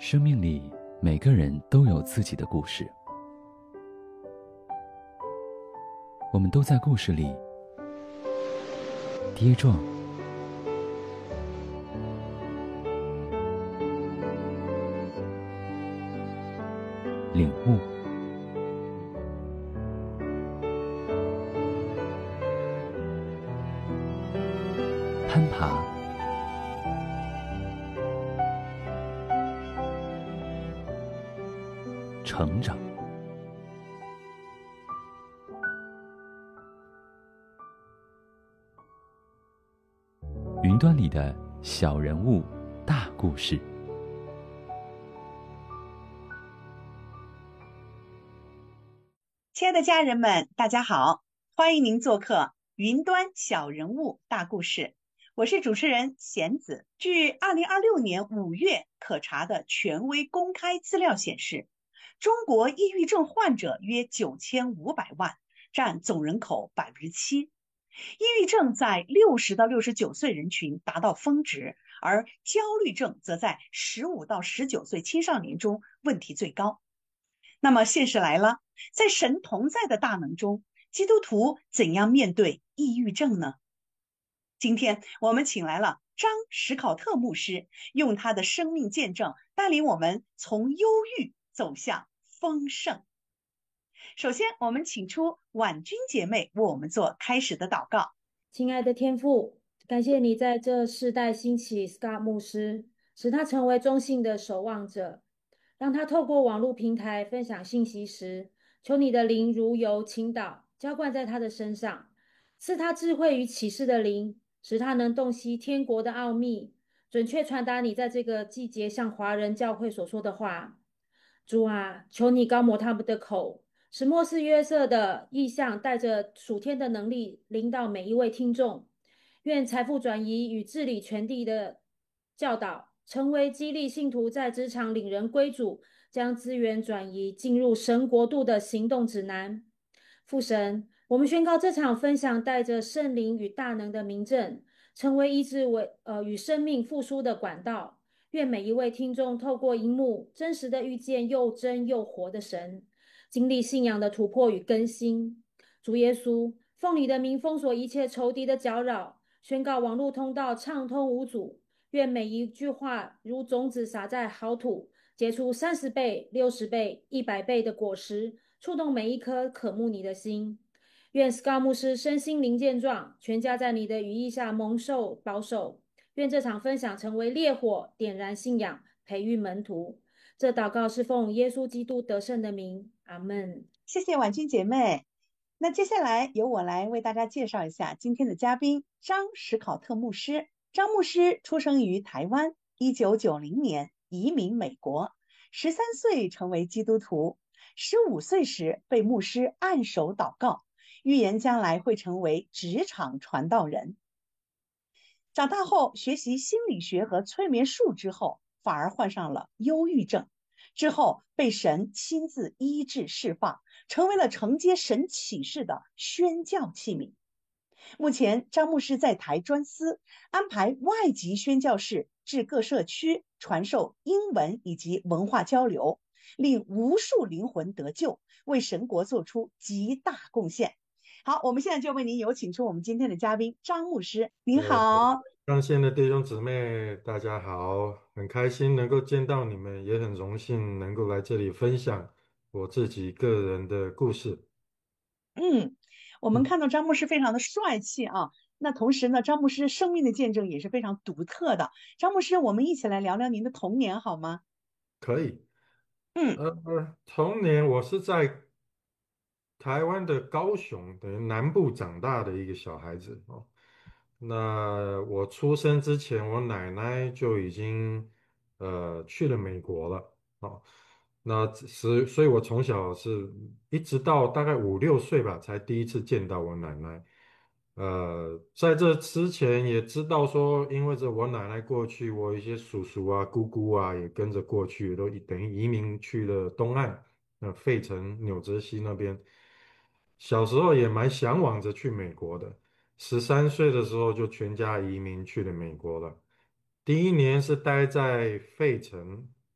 生命里每个人都有自己的故事，我们都在故事里跌撞、领悟、攀爬、成长。云端里的小人物，大故事。 亲爱的家人们，大家好，欢迎您做客云端小人物大故事。我是主持人贤子。据2026年5月可查的权威公开资料显示，中国抑郁症患者约9500万，占总人口7%。抑郁症在60到69岁人群达到峰值，而焦虑症则在15到19岁青少年中问题最高。那么现实来了，在神同在的大能中，基督徒怎样面对抑郁症呢？今天我们请来了张史考特牧师，用他的生命见证带领我们从忧郁走向丰盛。首先，我们请出婉君姐妹为我们做开始的祷告。 亲爱的天父，感谢你在这世代兴起 Scott 牧师，使他成为中信的守望者，让他透过网络平台分享信息时，求你的灵如油倾倒，浇灌在他的身上，赐他智慧与启示的灵，使他能洞悉天国的奥秘，准确传达你在这个季节向华人教会所说的话。主啊，求你高摩他们的口，使末世约瑟的意象带着属天的能力临到每一位听众。愿财富转移与治理全地的教导，成为激励信徒在职场领人归主，将资源转移进入神国度的行动指南。父神，我们宣告这场分享带着圣灵与大能的明证，成为医治与生命复苏的管道。愿每一位听众透过荧幕真实的遇见又真又活的神，经历信仰的突破与更新。主耶稣，奉你的名封锁一切仇敌的搅扰，宣告网络通道畅通无阻。愿每一句话如种子撒在好土，结出30倍、60倍、100倍的果实，触动每一颗渴慕你的心。愿 Scott 牧师身心灵健壮，全家在你的羽翼下蒙受保守。愿这场分享成为烈火，点燃信仰，培育门徒。这祷告是奉耶稣基督得胜的名，阿们。 谢谢婉君姐妹。那接下来由我来为大家介绍一下今天的嘉宾张史考特牧师。张牧师出生于台湾，1990年移民美国，13岁成为基督徒，15岁时被牧师按手祷告，预言将来会成为职场传道人。长大后学习心理学和催眠术之后，反而患上了忧郁症，之后被神亲自医治释放，成为了承接神启示的宣教器皿。目前张牧师在台专司安排外籍宣教士至各社区传授英文以及文化交流，令无数灵魂得救，为神国做出极大贡献。好，我们现在就为您有请出我们今天的嘉宾张牧师。您好。 上线的弟兄姊妹，大家好，很开心能够见到你们，也很荣幸能够来这里分享我自己个人的故事。 我们看到张牧师非常的帅气啊，那同时呢，张牧师生命的见证也是非常独特的。张牧师，我们一起来聊聊您的童年好吗？ 可以， 嗯童年我是在台湾的高雄等于南部长大的一个小孩子哦。那我出生之前，我奶奶就已经去了美国了哦。所以我从小是一直到大概5、6岁吧，才第一次见到我奶奶。在这之前也知道说，因为着我奶奶过去，我一些叔叔啊、姑姑啊也跟着过去，都等于移民去了东岸，费城、纽泽西那边。小时候也蛮向往着去美国的，13岁的时候就全家移民去了美国了。第一年是待在费城，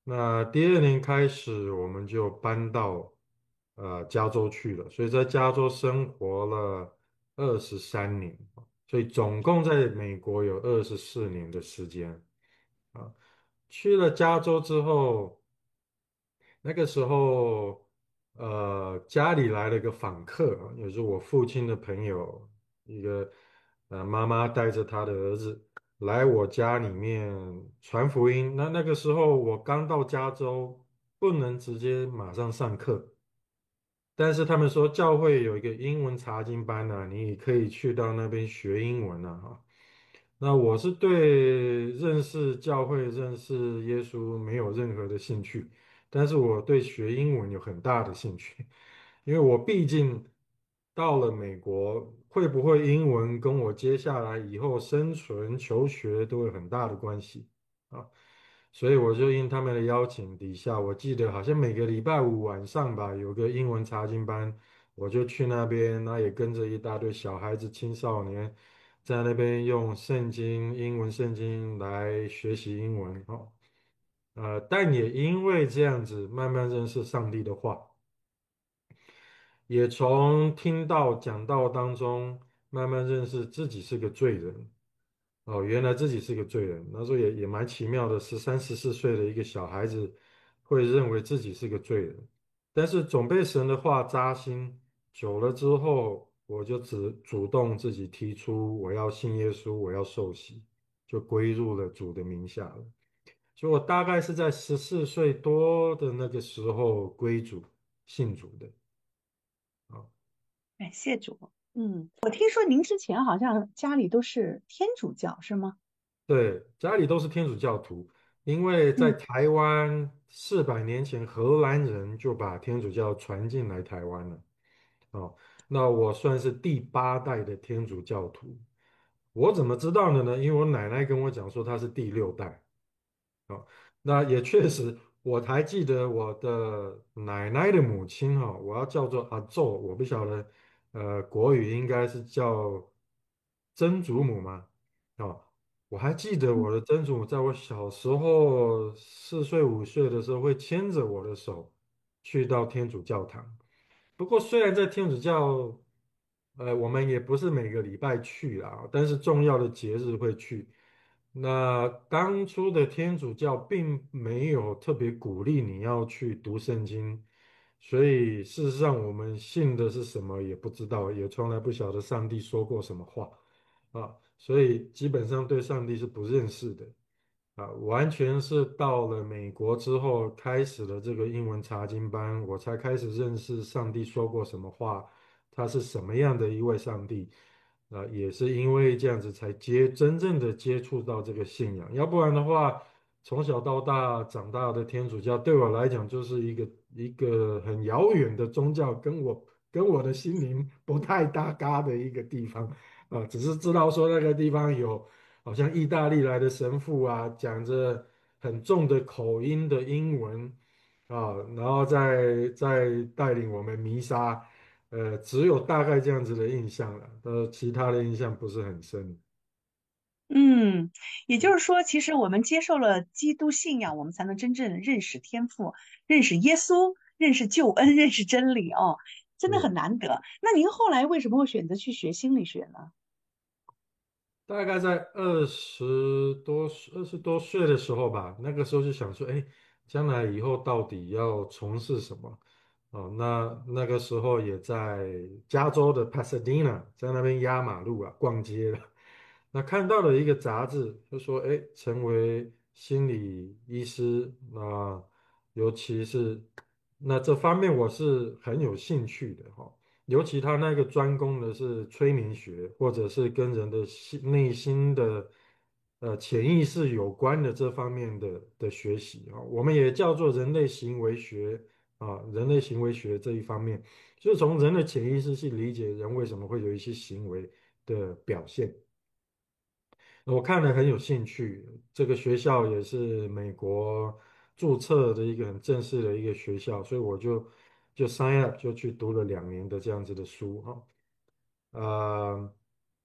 那第二年开始，我们就搬到加州去了，所以在加州生活了23年，所以总共在美国有24年的时间啊。去了加州之后，那个时候家里来了一个访客啊，也是我父亲的朋友，一个妈妈带着她的儿子。来我家里面传福音。那个时候我刚到加州，不能直接马上上课，但是他们说教会有一个英文查经班呢、你也可以去到那边学英文啊。哈。那我是对认识教会、认识耶稣没有任何的兴趣，但是我对学英文有很大的兴趣，因为我毕竟到了美国，会不会英文跟我接下来以后生存、求学都有很大的关系啊。所以我就应他们的邀请底下，我记得好像每个礼拜五晚上吧，有个英文查经班，我就去那边，那也跟着一大堆小孩子、青少年，在那边用圣经、英文圣经来学习英文哦。但也因为这样子，慢慢认识上帝的话，也从听到讲道当中，慢慢认识自己是个罪人。哦，原来自己是个罪人，那时候也蛮奇妙的，13、14岁的一个小孩子会认为自己是个罪人，但是总被神的话扎心，久了之后，我就只主动自己提出我要信耶稣，我要受洗，就归入了主的名下了。所以我大概是在14岁多的那个时候归主信主的。啊。 感谢主。我听说您之前好像家里都是天主教，是吗？ 对，家里都是天主教徒，因为在嗯台湾400年前，荷兰人就把天主教传进来台湾了。哦，那我算是第8代的天主教徒。我怎么知道的呢？因为我奶奶跟我讲说她是第6代。哦，那也确实，我还记得我的奶奶的母亲哈、我要叫做阿昼，我不晓得，国语应该是叫曾祖母吗？哦，我还记得嗯我的曾祖母在我小时候4岁5岁的时候，会牵着我的手去到天主教堂。不过虽然在天主教，我们也不是每个礼拜去啦，但是重要的节日会去。那当初的天主教并没有特别鼓励你要去读圣经，所以事实上我们信的是什么也不知道，也从来不晓得上帝说过什么话啊，所以基本上对上帝是不认识的。完全是到了美国之后，开始了这个英文查经班，我才开始认识上帝说过什么话，他是什么样的一位上帝。也是因为这样子才真正的接触到这个信仰，要不然的话，从小到大长大的天主教对我来讲就是一个很遥远的宗教，跟我的心灵不太搭嘎的一个地方。只是知道说那个地方有。好像意大利来的神父啊，讲着很重的口音的英文然后再带领我们弥撒，只有大概这样子的印象了，其他的印象不是很深。 嗯，也就是说，其实我们接受了基督信仰，我们才能真正认识天父、认识耶稣、认识救恩、认识真理哦，真的很是。 难得。那您后来为什么会选择去学心理学呢？ 大概在20多岁的时候吧，那个时候就想说，哎，将来以后到底要从事什么？那个时候也在加州的 Pasadena，在那边压马路啊，逛街了。那看到了一个杂志，就说，哎，成为心理医师，尤其是那这方面我是很有兴趣的哈。尤其他那个专攻的是催眠学，或者是跟人的内心的潜意识有关的这方面的学习啊，我们也叫做人类行为学人类行为学这一方面，就是从人的潜意识去理解人为什么会有一些行为的表现。我看了很有兴趣，这个学校也是美国注册的一个很正式的一个学校，所以我就 sign up 就去读了2年的这样子的书哈。呃，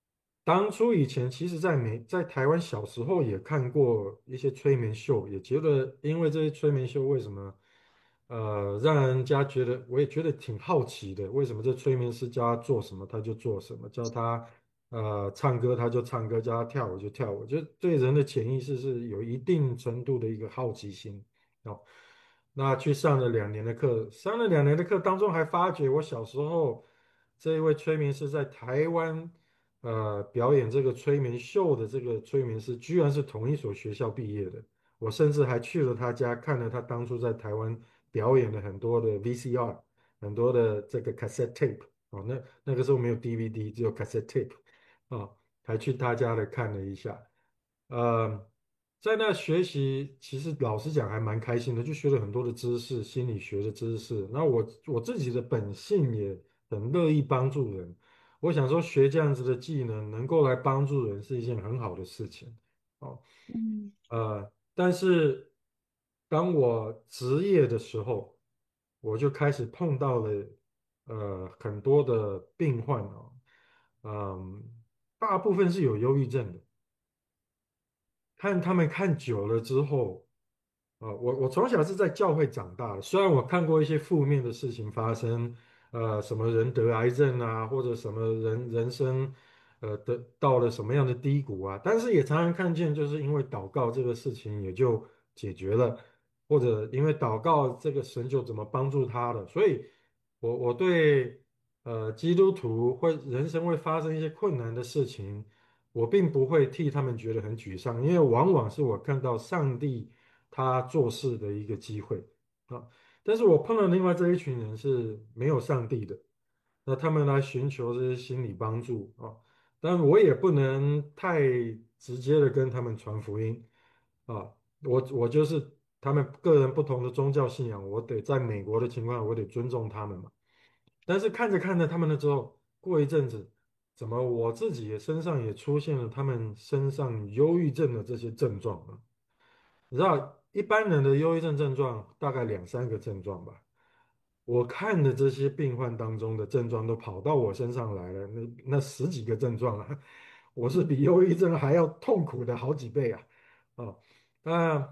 当初以前其实在台湾小时候也看过一些催眠秀，也觉得因为这些催眠秀为什么让人家觉得，我也觉得挺好奇的，为什么这催眠师叫他做什么他就做什么，叫他唱歌他就唱歌，叫他跳舞就跳舞，就对人的潜意识是有一定程度的一个好奇心哦。那去上了两年的课，上了两年的课当中还发觉我小时候这一位催眠师在台湾。表演这个催眠秀的这个催眠师，居然是同一所学校毕业的。我甚至还去了他家，看了他当初在台湾表演的很多的 VCR，很多的这个 cassette tape。哦，那个时候没有 DVD，只有 cassette tape。哦，还去他家的看了一下。呃，在那学习，其实老实讲还蛮开心的，就学了很多的知识，心理学的知识。那我自己的本性也很乐意帮助人。我想说，学这样子的技能，能够来帮助人是一件很好的事情。哦， 嗯但是当我职业的时候，我就开始碰到了很多的病患哦，嗯，大部分是有忧郁症的。看他们看久了之后，我从小是在教会长大的，虽然我看过一些负面的事情发生，什么人得癌症啊，或者什么人生，到了什么样的低谷啊，但是也常常看见，就是因为祷告这个事情也就解决了，或者因为祷告这个神就怎么帮助他了，所以我对基督徒人生会发生一些困难的事情。我并不会替他们觉得很沮丧，因为往往是我看到上帝他做事的一个机会啊。但是我碰到另外这一群人是没有上帝的，那他们来寻求这些心理帮助啊，但我也不能太直接的跟他们传福音啊。我就是他们个人不同的宗教信仰，我得在美国的情况下，我得尊重他们嘛。但是看着看着他们了之后，过一阵子，怎么我自己也身上也出现了他们身上忧郁症的这些症状了？你知道，一般人的忧郁症症状大概两三个症状吧。我看的这些病患当中的症状都跑到我身上来了，那十几个症状啊，我是比忧郁症还要痛苦的好几倍啊！哦，那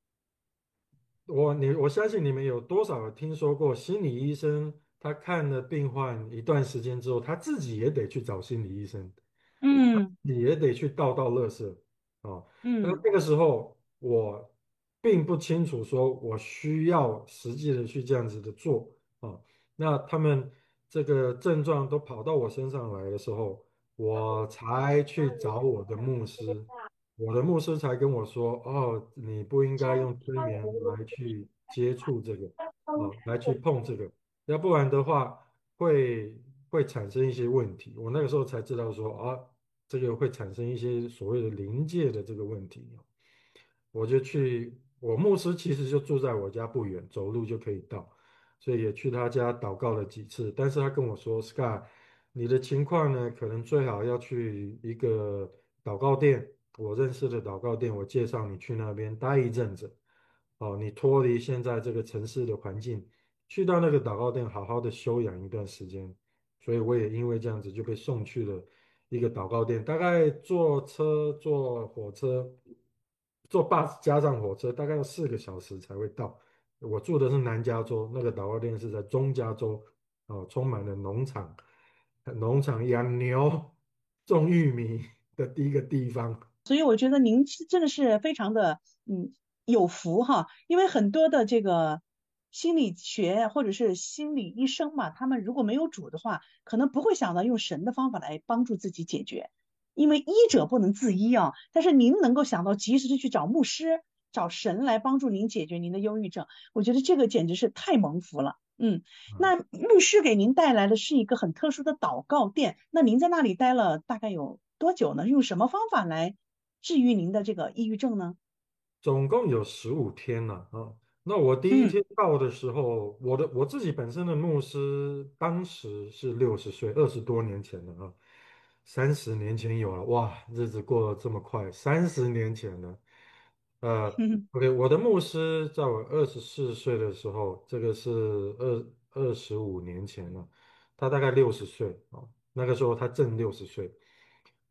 我相信你们有多少有听说过心理医生，他看了病患一段时间之后，他自己也得去找心理医生， 嗯你也得去倒垃圾哦。那嗯这个时候，我并不清楚说我需要实际的去这样子的做哦。那他们这个症状都跑到我身上来的时候，我才去找我的牧师。我的牧师才跟我说：“哦，你不应该用催眠来去接触这个，哦，来去碰这个，要不然的话会会产生一些问题。”我那个时候才知道说啊，这个会产生一些所谓的临界的这个问题。我就去，我牧师其实就住在我家不远，走路就可以到，所以也去他家祷告了几次。但是他跟我说，Sky，你的情况呢，可能最好要去一个祷告店，我认识的祷告店，我介绍你去那边待一阵子。哦，你脱离现在这个城市的环境，去到那个祷告店好好的休养一段时间。所以我也因为这样子就被送去了一个祷告店，大概坐车、坐火车、坐 bus 加上火车，大概要4个小时才会到。我住的是南加州，那个祷告店是在中加州，哦，充满了农场、养牛、种玉米的第一个地方。 所以我觉得您是真的是非常的有福哈，因为很多的这个心理学或者是心理医生嘛，他们如果没有主的话，可能不会想到用神的方法来帮助自己解决，因为医者不能自医啊。但是您能够想到及时的去找牧师、找神来帮助您解决您的忧郁症，我觉得这个简直是太蒙福了。那牧师给您带来的是一个很特殊的祷告殿，那您在那里待了大概有多久呢？用什么方法来治愈您的这个抑郁症呢？ 总共有15天呢啊。那我第一嗯天到的时候，我自己本身的牧师当时是60岁，20多年前了啊，30年前有了，哇，日子过得这么快，30年前了。 嗯 OK，我的牧师在我24岁的时候，这个是25年前了，他大概60岁啊，那个时候他正60岁，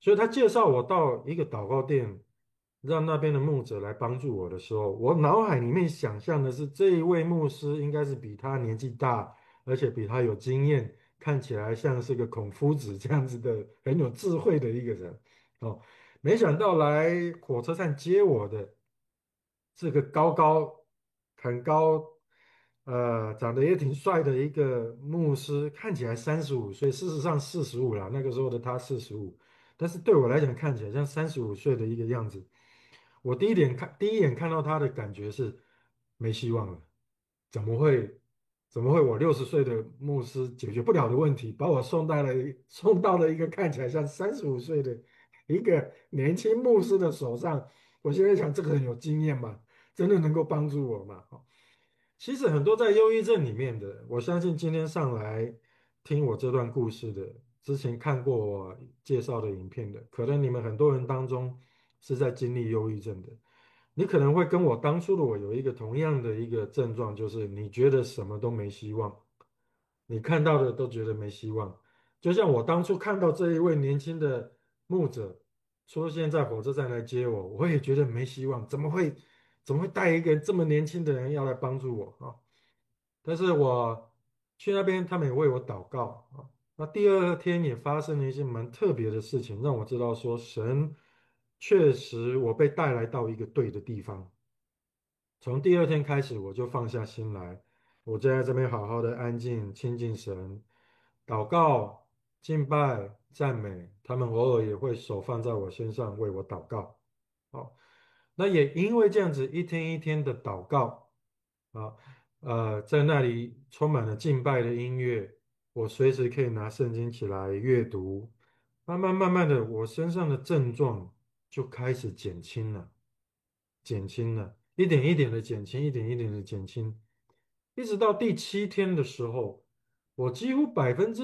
所以他介绍我到一个祷告店，让那边的牧者来帮助我的时候，我脑海里面想象的是这一位牧师应该是比他年纪大，而且比他有经验，看起来像是个孔夫子这样子的很有智慧的一个人。哦，没想到来火车站接我的是个很高，长得也挺帅的一个牧师，看起来35岁，事实上45了，那个时候的他45，但是对我来讲看起来像35岁的一个样子。我第一眼看到他的感觉是没希望了，怎么会怎么会我60岁的牧师解决不了的问题，把我送到了一个看起来像35岁的一个年轻牧师的手上？我现在想，这个人有经验吗？真的能够帮助我吗？哦，其实很多在忧郁症里面的，我相信今天上来听我这段故事的，之前看过我介绍的影片的，可能你们很多人当中是在经历忧郁症的。你可能会跟我当初的我有一个同样的一个症状，就是你觉得什么都没希望，你看到的都觉得没希望。就像我当初看到这一位年轻的牧者出现在火车站来接我，我也觉得没希望，怎么会带一个这么年轻的人要来帮助我啊？但是我去那边，他们也为我祷告啊。那第二天也发生了一些蛮特别的事情，让我知道说神确实我被带来到一个对的地方。从第二天开始，我就放下心来，我就在这边好好的安静亲近神，祷告、敬拜、赞美。他们偶尔也会手放在我身上为我祷告。好，那也因为这样子一天一天的祷告啊，在那里充满了敬拜的音乐，我随时可以拿圣经起来阅读。慢慢的，我身上的症状就开始减轻了。减轻了，一点一点的减轻，一点一点的减轻，一直到第7天的时候，我几乎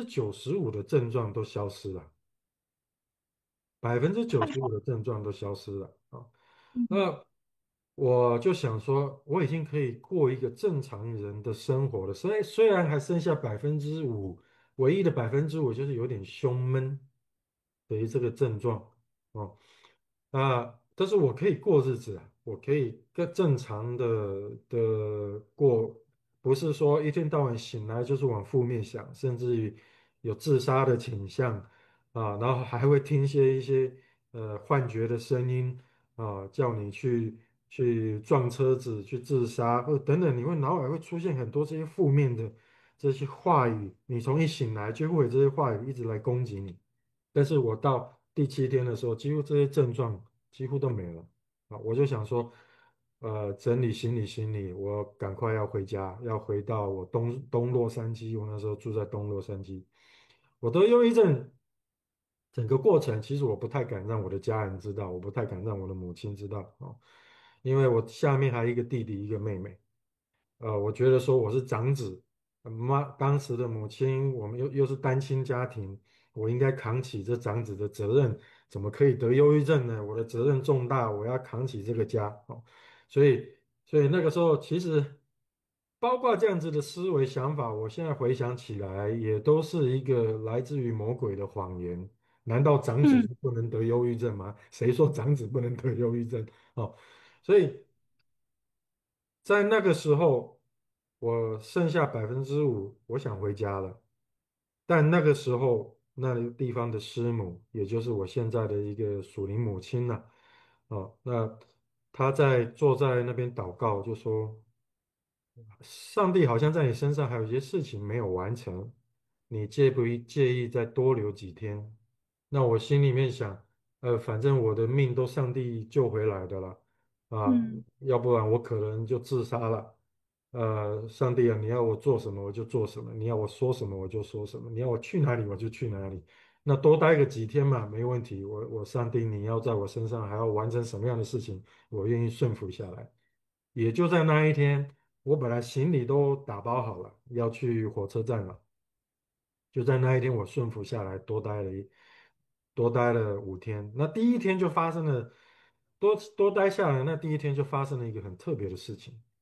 95%的症状都消失了，95%的症状都消失了啊。 嗯那我就想说，我已经可以过一个正常人的生活了，虽然还剩下5%，唯一的5%就是有点胸闷的这个症状哦。但是我可以过日子啊，我可以更正常的过，不是说一天到晚醒来就是往负面想，甚至于有自杀的倾向然后还会听一些幻觉的声音叫你去撞车子、去自杀，或等等，你会脑海会出现很多这些负面的这些话语，你从一醒来就会有这些话语一直来攻击你。但是我到第7天的时候，几乎这些症状几乎都没了我就想说，整理行李，我赶快要回家，要回到我东洛杉矶，我那时候住在东洛杉矶。我得忧郁症整个过程，其实我不太敢让我的家人知道，我不太敢让我的母亲知道因为我下面还有一个弟弟，一个妹妹。我觉得说我是长子，当时的母亲，我们又是单亲家庭，我应该扛起这长子的责任，怎么可以得忧郁症呢？我的责任重大，我要扛起这个家所以，所以那个时候其实包括这样子的思维想法，我现在回想起来，也都是一个来自于魔鬼的谎言。难道长子嗯就不能得忧郁症吗？谁说长子不能得忧郁症？哦，所以。在那个时候，我剩下5%，我想回家了。但那个时候，那个地方的师母，也就是我现在的一个属灵母亲呐，那她坐在那边祷告，就说：上帝好像在你身上还有一些事情没有完成，你介不介意再多留几天？那我心里面想，反正我的命都上帝救回来的了嗯要不然我可能就自杀了。上帝啊，你要我做什么我就做什么，你要我说什么我就说什么，你要我去哪里我就去哪里。那多待个几天嘛，没问题。上帝，你要在我身上还要完成什么样的事情，我愿意顺服下来。也就在那一天，我本来行李都打包好了，要去火车站了。就在那一天，我顺服下来，多待了5天。那第一天就发生了，多待下来，那第一天就发生了一个很特别的事情。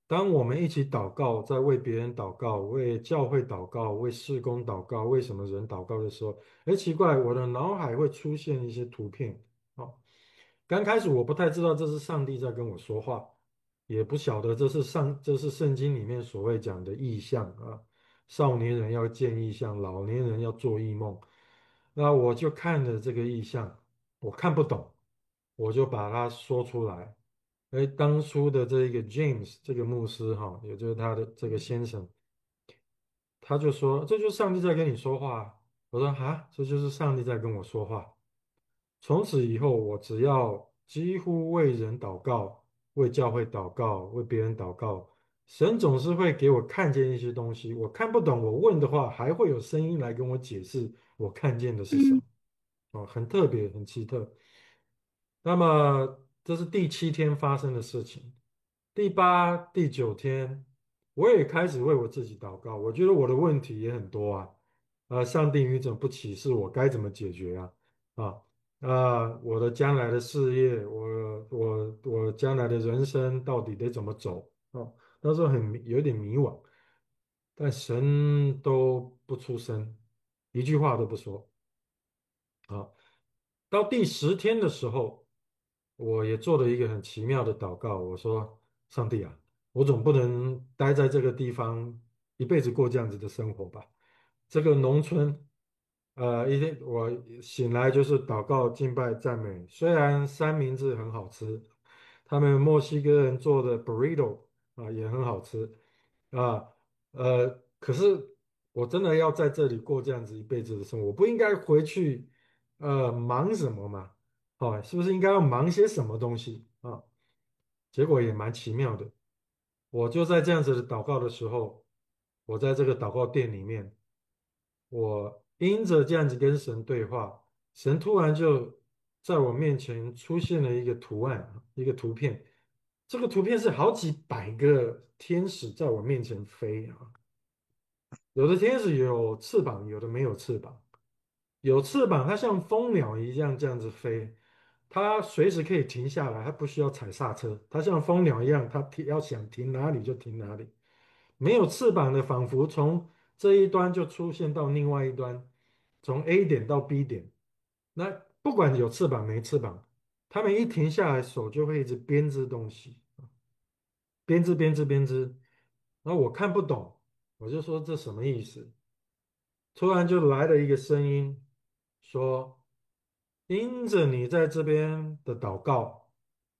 当我们一起祷告，在为别人祷告、为教会祷告、为事工祷告、为什么人祷告的时候，哎，奇怪，我的脑海会出现一些图片。哦，刚开始我不太知道这是上帝在跟我说话，也不晓得这是圣经里面所谓讲的异象啊。少年人要见异象，老年人要做异梦。那我就看了这个异象，我看不懂，我就把它说出来。哎，当初的这一个 James 这个牧师哈，也就是他的这个先生，他就说这就是上帝在跟你说话啊。我说哈，这就是上帝在跟我说话。从此以后，我只要几乎为人祷告、为教会祷告、为别人祷告，神总是会给我看见一些东西，我看不懂，我问的话，还会有声音来跟我解释我看见的是什么。哦，很特别，很奇特。那么这是第7天发生的事情。第8、第9天，我也开始为我自己祷告。我觉得我的问题也很多啊，上帝你怎么不启示我该怎么解决啊？啊我的将来的事业，我将来的人生到底得怎么走？哦，那时候有点迷惘，但神都不出声，一句话都不说。啊，到第10天的时候，我也做了一个很奇妙的祷告。我说：“上帝啊，我总不能待在这个地方一辈子过这样子的生活吧？这个农村，一天我醒来就是祷告、敬拜、赞美。虽然三明治很好吃，他们墨西哥人做的 burrito 也很好吃啊，可是我真的要在这里过这样子一辈子的生活，我不应该回去。”忙什么嘛？哦，是不是应该要忙些什么东西啊？结果也蛮奇妙的。我就在这样子的祷告的时候，我在这个祷告店里面，我因着这样子跟神对话，神突然就在我面前出现了一个图案，一个图片。这个图片是好几百个天使在我面前飞啊，有的天使有翅膀，有的没有翅膀。有翅膀，它像蜂鸟一样这样子飞，它随时可以停下来，它不需要踩刹车，它像蜂鸟一样，它要想停哪里就停哪里。没有翅膀的，仿佛从这一端就出现到另外一端，从 A 点到 B 点。那不管有翅膀没翅膀，它们一停下来，手就会一直编织东西，编织编织编织。然后我看不懂，我就说这什么意思？突然就来了一个声音，说：“因着你在这边的祷告，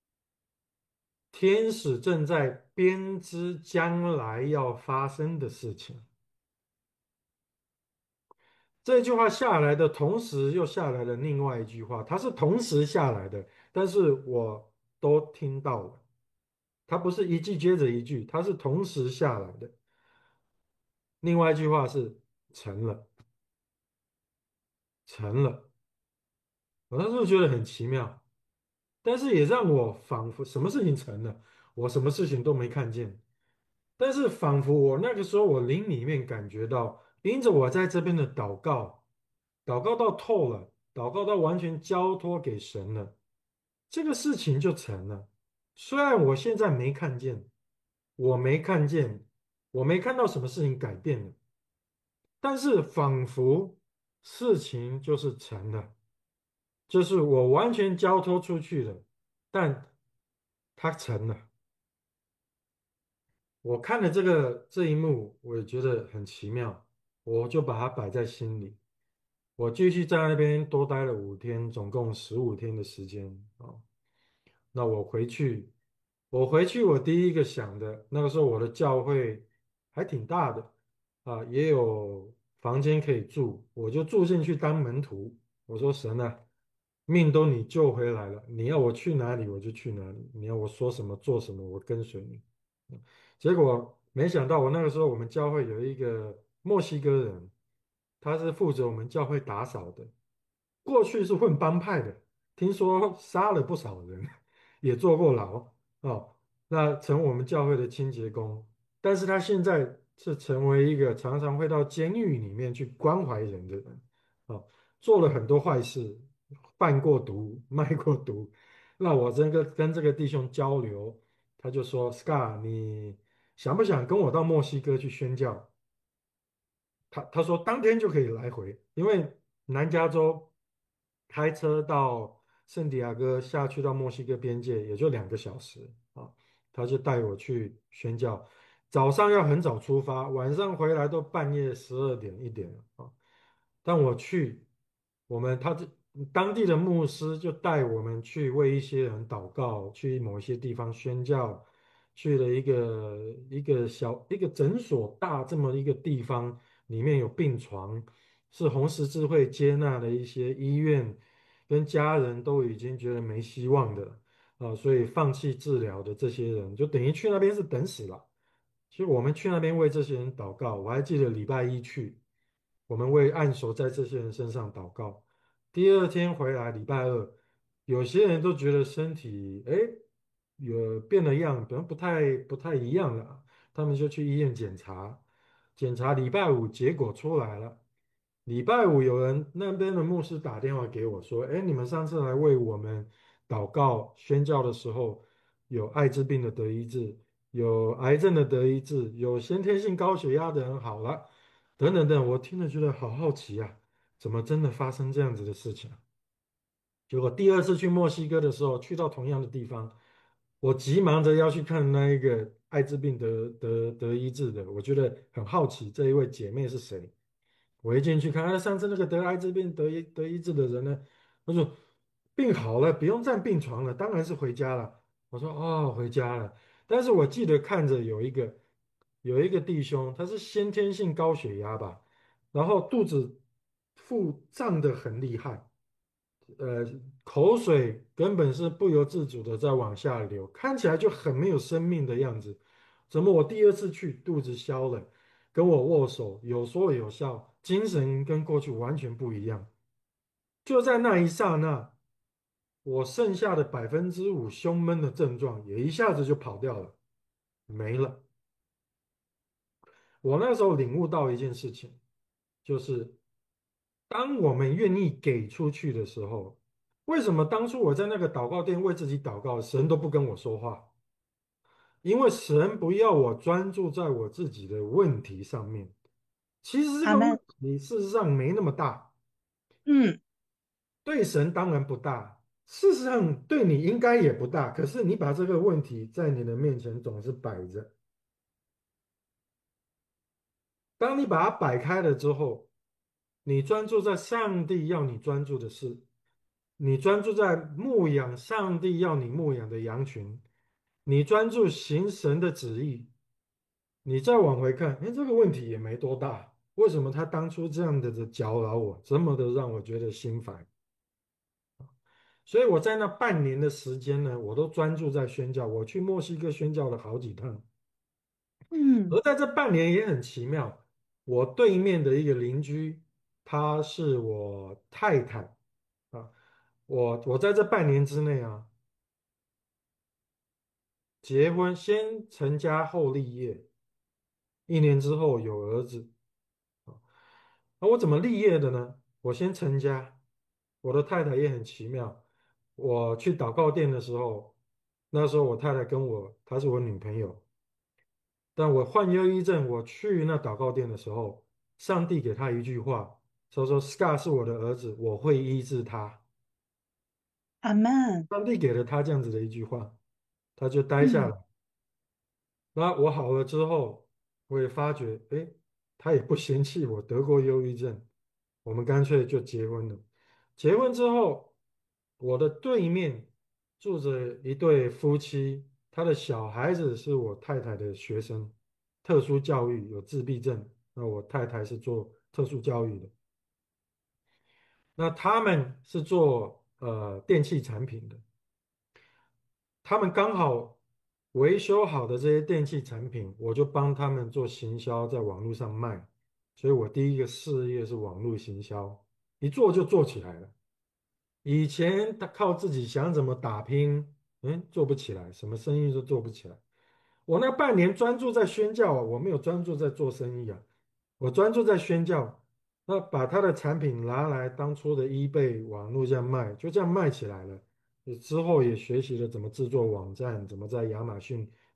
天使正在编织将来要发生的事情。”这句话下来的同时，又下来了另外一句话，它是同时下来的，但是我都听到了，它不是一句接着一句，它是同时下来的。另外一句话是成了，成了。我那时候觉得很奇妙。但是也让我仿佛什么事情成了，我什么事情都没看见。但是仿佛我那个时候我灵里面感觉到，因着我在这边的祷告，祷告到透了，祷告到完全交托给神了，这个事情就成了。虽然我现在没看见，我没看见，我没看到什么事情改变了，但是仿佛事情就是成了。就是我完全交托出去了，但它成了。我看了这一幕，我也觉得很奇妙，我就把它摆在心里。我继续在那边多待了5天，总共15天的时间啊。那我回去，我第一个想的，那个时候我的教会还挺大的也有房间可以住，我就住进去当门徒。我说神啊，命都你救回来了，你要我去哪里我就去哪里，你要我说什么做什么，我跟随你。结果没想到，我那个时候我们教会有一个墨西哥人，他是负责我们教会打扫的，过去是混帮派的，听说杀了不少人，也坐过牢哦。那成我们教会的清洁工，但是他现在是成为一个常常会到监狱里面去关怀人的人哦，做了很多坏事，贩过毒，卖过毒。那我这个跟这个弟兄交流，他就说：“Scar，你想不想跟我到墨西哥去宣教？他说当天就可以来回，因为南加州开车到圣地亚哥下去到墨西哥边界也就2个小时啊，他就带我去宣教，早上要很早出发，晚上回来都半夜12点1点了啊。但我去，他这当地的牧师就带我们去为一些人祷告，去某一些地方宣教，去了一个诊所大这么一个地方，里面有病床，是红十字会接纳的一些医院，跟家人都已经觉得没希望的所以放弃治疗的这些人，就等于去那边是等死了。其实我们去那边为这些人祷告，我还记得礼拜一去，我们为按手在这些人身上祷告。第二天回来，礼拜二，有些人都觉得身体有变了样，可能不太一样了，他们就去医院检查，检查礼拜五结果出来了。礼拜五有人那边的牧师打电话给我说：“哎，你们上次来为我们祷告宣教的时候，有艾滋病的得医治，有癌症的得医治，有先天性高血压的人好了，等等等。”我听了觉得好好奇啊，怎么真的发生这样子的事情啊？结果第二次去墨西哥的时候，去到同样的地方，我急忙着要去看那一个艾滋病得医治的，我觉得很好奇这一位姐妹是谁。我一进去看，上次那个得艾滋病得医治的人呢，他说病好了，不用站病床了，当然是回家了。我说哦，回家了。但是我记得看着有一个弟兄，他是先天性高血压吧，然后肚子腹胀得很厉害。呃，口水根本是不由自主的在往下流，看起来就很没有生命的样子。怎么我第二次去肚子消了，跟我握手有说有笑，精神跟过去完全不一样。就在那一刹那，我剩下的5%胸闷的症状也一下子就跑掉了，没了。我那时候领悟到一件事情，就是当我们愿意给出去的时候，为什么当初我在那个祷告店为自己祷告，神都不跟我说话？因为神不要我专注在我自己的问题上面。其实这个问阿门。 题事实上没那么大， 嗯， 对神当然不大，事实上对你应该也不大。可是你把这个问题在你的面前总是摆着，当你把它摆开了之后，你专注在上帝要你专注的事，你专注在牧养上帝要你牧养的羊群，你专注行神的旨意，你再往回看，哎，这个问题也没多大，为什么他当初这样的搅扰我，这么的让我觉得心烦？所以我在那半年的时间呢，我都专注在宣教，我去墨西哥宣教了好几趟。而嗯， 在这半年也很奇妙，我对面的一个邻居，她是我太太啊，我在这半年之内啊，结婚先成家后立业，1年之后有儿子。那我怎么立业的呢？我先成家，我的太太也很奇妙。我去祷告店的时候，那时候我太太跟我，她是我女朋友。但我患忧郁症，我去那祷告店的时候，上帝给她一句话，他说："Scar 是我的儿子，我会医治他。" 阿门。 上帝给了他这样子的一句话，他就待下嗯， 来。那我好了之后，我也发觉，哎，他也不嫌弃我得过忧郁症，我们干脆就结婚了。结婚之后，我的对面住着一对夫妻，他的小孩子是我太太的学生，特殊教育，有自闭症。那我太太是做特殊教育的，那他们是做电器产品的。他们刚好维修好的这些电器产品，我就帮他们做行销，在网络上卖。所以我第一个事业是网络行销，一做就做起来了。以前他靠自己想怎么打拼，做不起来，什么生意都做不起来。我那半年专注在宣教啊，我没有专注在做生意啊，我专注在宣教。那把他的产品拿来当初的 eBay 网络这样卖，就这样卖起来了。之后也学习了怎么制作网站，怎么在亚马逊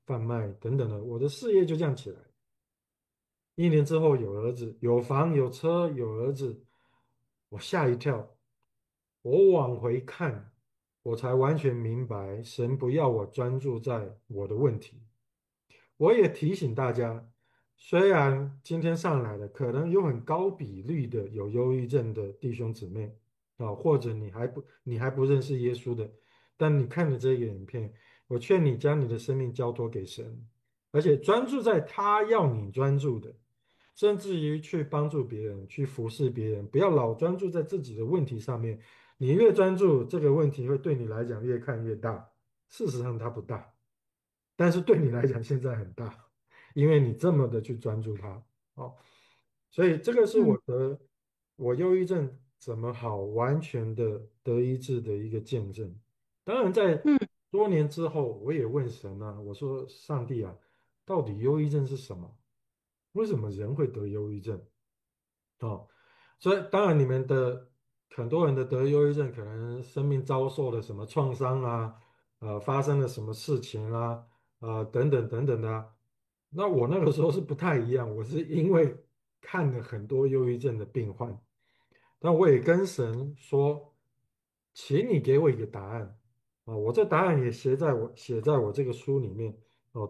贩卖等等的，我的事业就这样起来。1年之后有儿子，有房有车有儿子，我吓一跳。我往回看，我才完全明白，神不要我专注在我的问题。我也提醒大家，虽然今天上来的可能有很高比率的有忧郁症的弟兄姊妹啊，或者你还不认识耶稣的，但你看了这个影片，我劝你将你的生命交托给神，而且专注在他要你专注的，甚至于去帮助别人，去服侍别人，不要老专注在自己的问题上面。你越专注，这个问题会对你来讲越看越大。事实上它不大。但是对你来讲现在很大，因为你这么的去专注它，哦，所以这个是嗯我忧郁症怎么好完全的得医治的一个见证。当然，在嗯多年之后，我也问神啊，我说上帝啊，到底忧郁症是什么？为什么人会得忧郁症？哦，所以当然，你们的很多人的得忧郁症，可能生命遭受了什么创伤啊，发生了什么事情啊，等等等等的啊。那我那个时候是不太一样，我是因为看了很多忧郁症的病患，但我也跟神说，请你给我一个答案啊！我这答案也写在我这个书里面哦，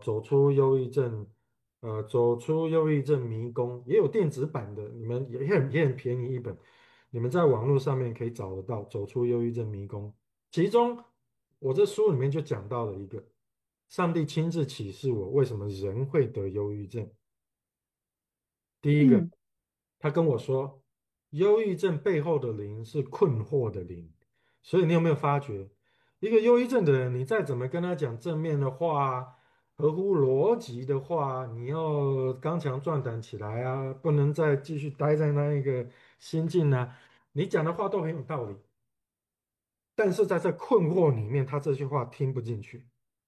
走出忧郁症迷宫，也有电子版的，你们也很便宜一本，你们在网络上面可以找得到《走出忧郁症迷宫》。其中我这书里面就讲到了一个，上帝亲自启示我为什么人会得忧郁症。第一个， 嗯， 他跟我说，忧郁症背后的灵是困惑的灵，所以你有没有发觉，一个忧郁症的人，你再怎么跟他讲正面的话，合乎逻辑的话，你要刚强壮胆起来啊，不能再继续待在那一个心境啊，你讲的话都很有道理，但是在这困惑里面，他这句话听不进去。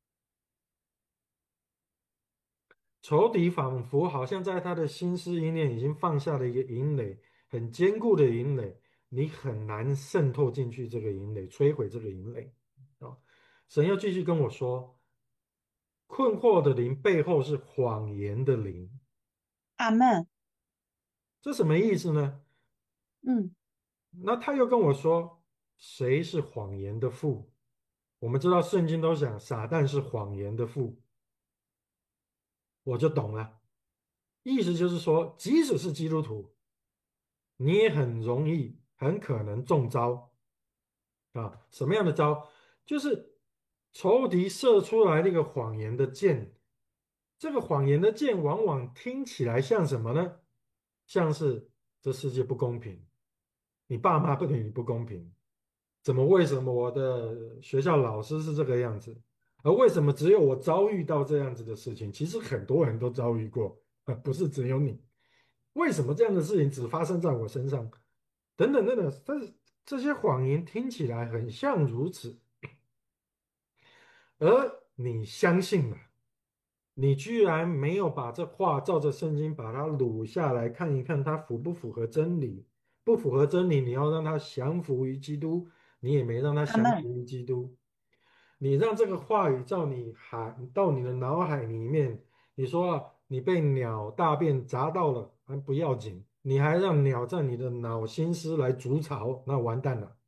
仇敌仿佛好像在他的心思意念已经放下了一个营垒，很坚固的营垒，你很难渗透进去这个营垒，摧毁这个营垒。啊，神要继续跟我说，困惑的灵背后是谎言的灵， 阿门。 这什么意思呢？ 嗯那他又跟我说，谁是谎言的父？我们知道圣经都讲撒旦是谎言的父，我就懂了。意思就是说，即使是基督徒。你也很容易、很可能中招啊！什么样的招？就是仇敌射出来那个谎言的箭，这个谎言的箭往往听起来像什么呢？像是这世界不公平，你爸妈对你不公平，为什么我的学校老师是这个样子，而为什么只有我遭遇到这样子的事情？其实很多人都遭遇过，不是只有你。为什么这样的事情只发生在我身上？等等等等，但是这些谎言听起来很像如此，而你相信了，你居然没有把这话照着圣经把它录下来看一看，它符不符合真理？不符合真理，你要让它降服于基督，你也没让它阿门。 降服于基督。你让这个话语到你的脑海里面，你说啊你被鸟大便砸到了还不要紧，你还让鸟在你的脑心思来筑巢，那完蛋了。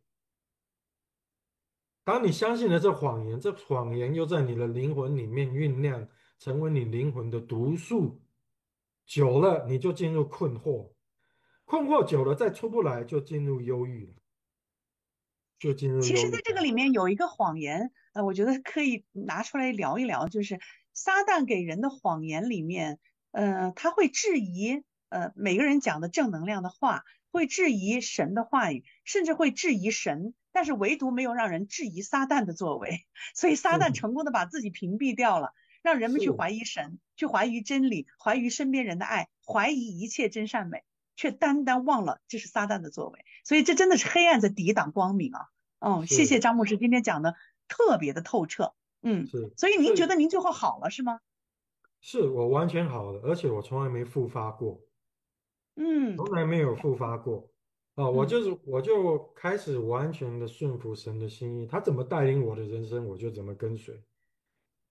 当你相信了这谎言，这谎言又在你的灵魂里面酝酿，成为你灵魂的毒素，久了你就进入困惑，困惑久了再出不来，就进入忧郁了，就进入其实， 忧郁了。 在这个里面有一个谎言，我觉得可以拿出来聊一聊，就是撒旦给人的谎言里面，他会质疑，每个人讲的正能量的话，会质疑神的话语，甚至会质疑神，但是唯独没有让人质疑撒旦的作为，所以撒旦是成功的把自己屏蔽掉了，让人们去是怀疑神，去怀疑真理，怀疑身边人的爱，怀疑一切真善美，却单单忘了这是撒旦的作为，所以这真的是黑暗在抵挡光明啊。哦，谢谢是张牧师今天讲的特别的透彻。 是， 所以您觉得所以您最后好了是吗？ 是我完全好了，而且我从来没复发过。 嗯从来没有复发过啊！ 嗯我就开始完全的顺服神的心意，他怎么带领我的人生，我就怎么跟随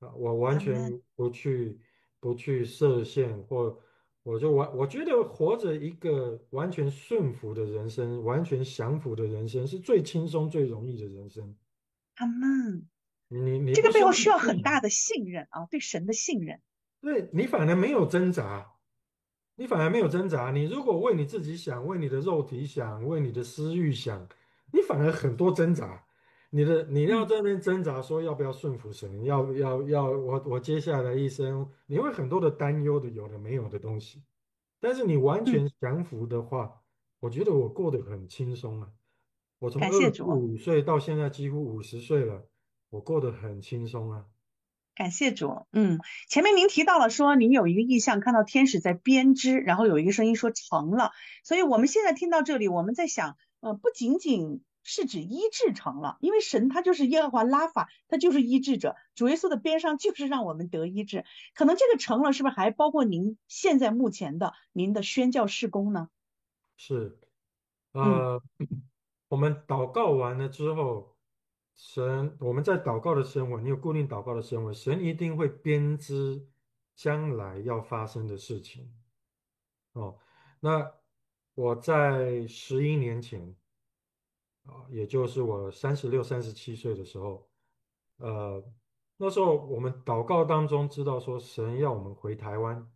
我完全阿门。 不去设限，或我觉得活着一个完全顺服的人生，完全降服的人生，是最轻松、最容易的人生。 阿门。 你这个背不需要去后需要很挣扎， 大的信任啊，对神的信任。 对你反而没有挣扎，你反而没有挣扎。你如果为你自己想，为你的肉体想，为你的私欲想，你反而很多挣扎。你要嗯在那边挣扎，说要不要顺服神，要我接下来一生，你会很多的担忧的，有的没有的东西。但是你完嗯， 全降服的话，我觉得我过得很轻松啊。我从感谢主。 25岁到现在几乎50岁了，我过得很轻松啊。 感谢主。前面您提到了说您有一个意象，看到天使在编织，然后有一个声音说成了。所以我们现在听到这里，我们在想，不仅仅是指医治成了，因为神他就是耶和华拉法，他就是医治者，主耶稣的边上就是让我们得医治。可能这个成了，是不是还包括您现在目前的您的宣教事工呢？ 是， 嗯呃，我们祷告完了之后，我们在祷告的时候，你有固定祷告的时候，神一定会编织将来要发生的事情。哦，那我在11年前也就是我36、37岁的时候，呃，那时候我们祷告当中知道说神要我们回台湾。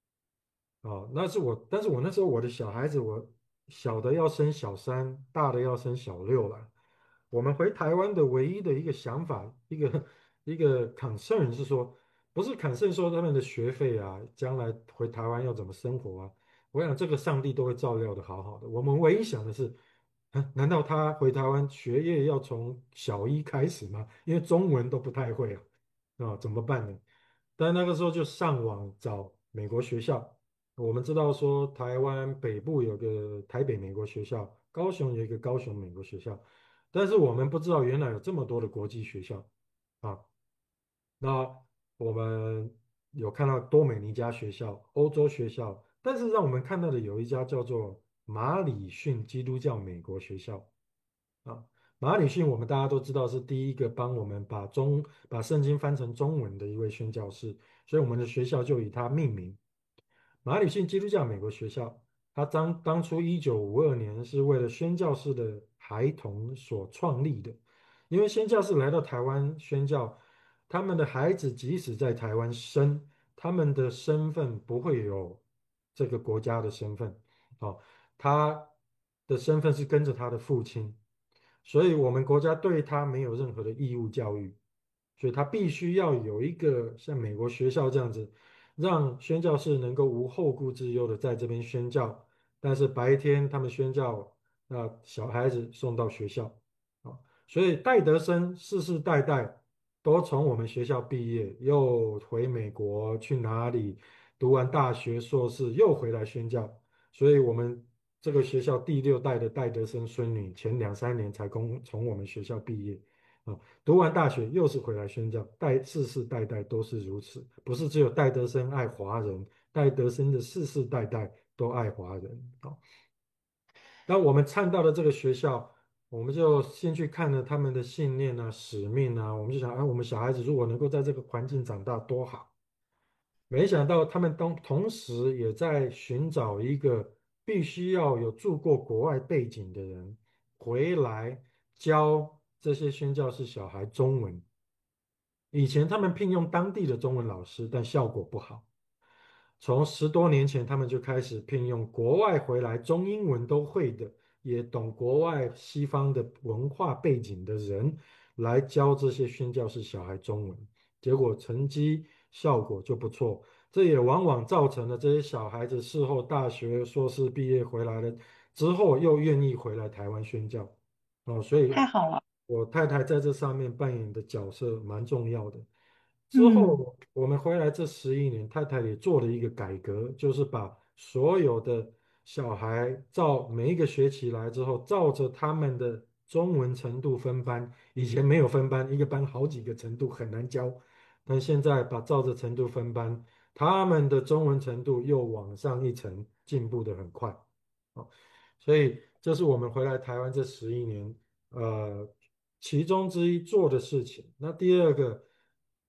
但是我那时候我的小孩子，我小的要升小3，大的要升小6了。我们回台湾的唯一的一个想法，一个 concern 是说，不是 concern 说他们的学费啊，将来回台湾要怎么生活啊？我想这个上帝都会照料的好好的。我们唯一想的是，难道他回台湾学业要从小1开始吗？因为中文都不太会啊，怎么办呢？但那个时候就上网找美国学校。我们知道说台湾北部有个台北美国学校，高雄有一个高雄美国学校，但是我们不知道原来有这么多的国际学校啊。那我们有看到多美尼加学校、欧洲学校，但是让我们看到的有一家叫做马里逊基督教美国学校啊。马里逊我们大家都知道是第一个帮我们把圣经翻成中文的一位宣教士，所以我们的学校就以他命名。马里逊基督教美国学校，它当初1952年是为了宣教士的孩童所创立的。因为宣教士来到台湾宣教，他们的孩子即使在台湾生，他们的身份不会有这个国家的身份，哦，他的身份是跟着他的父亲，所以我们国家对他没有任何的义务教育，所以他必须要有一个像美国学校这样子。让宣教士能够无后顾之忧的在这边宣教，但是白天他们宣教，那小孩子送到学校啊，所以戴德生世世代代都从我们学校毕业，又回美国去哪里读完大学硕士，又回来宣教，所以我们这个学校第6代的戴德生孙女前2、3年才从我们学校毕业。啊。读完大学又是回来宣教，世世代代都是如此，不是只有戴德生爱华人，戴德生的世世代代都爱华人。那我们看到的这个学校，我们就先去看了他们的信念啊、使命啊，我们就想，我们小孩子如果能够在这个环境长大多好。没想到他们同时也在寻找一个必须要有住过国外背景的人回来教这些宣教士小孩中文。以前他们聘用当地的中文老师，但效果不好。从10多年前，他们就开始聘用国外回来中英文都会的，也懂国外西方的文化背景的人来教这些宣教士小孩中文，结果成绩效果就不错。这也往往造成了这些小孩子事后大学硕士毕业回来了之后，又愿意回来台湾宣教。所以太好了。 我太太在这上面扮演的角色蛮重要的。之嗯， 后我们回来这11年，太太也做了一个改革，就是把所有的小孩照每一个学期来之后，照着他们的中文程度分班。以前没有分班，一个班好几个程度很难教，但现在把照着程度分班，他们的中文程度又往上一层，进步的很快。好，所以这是我们回来台湾这11年，其中之一做的事情。那第二个，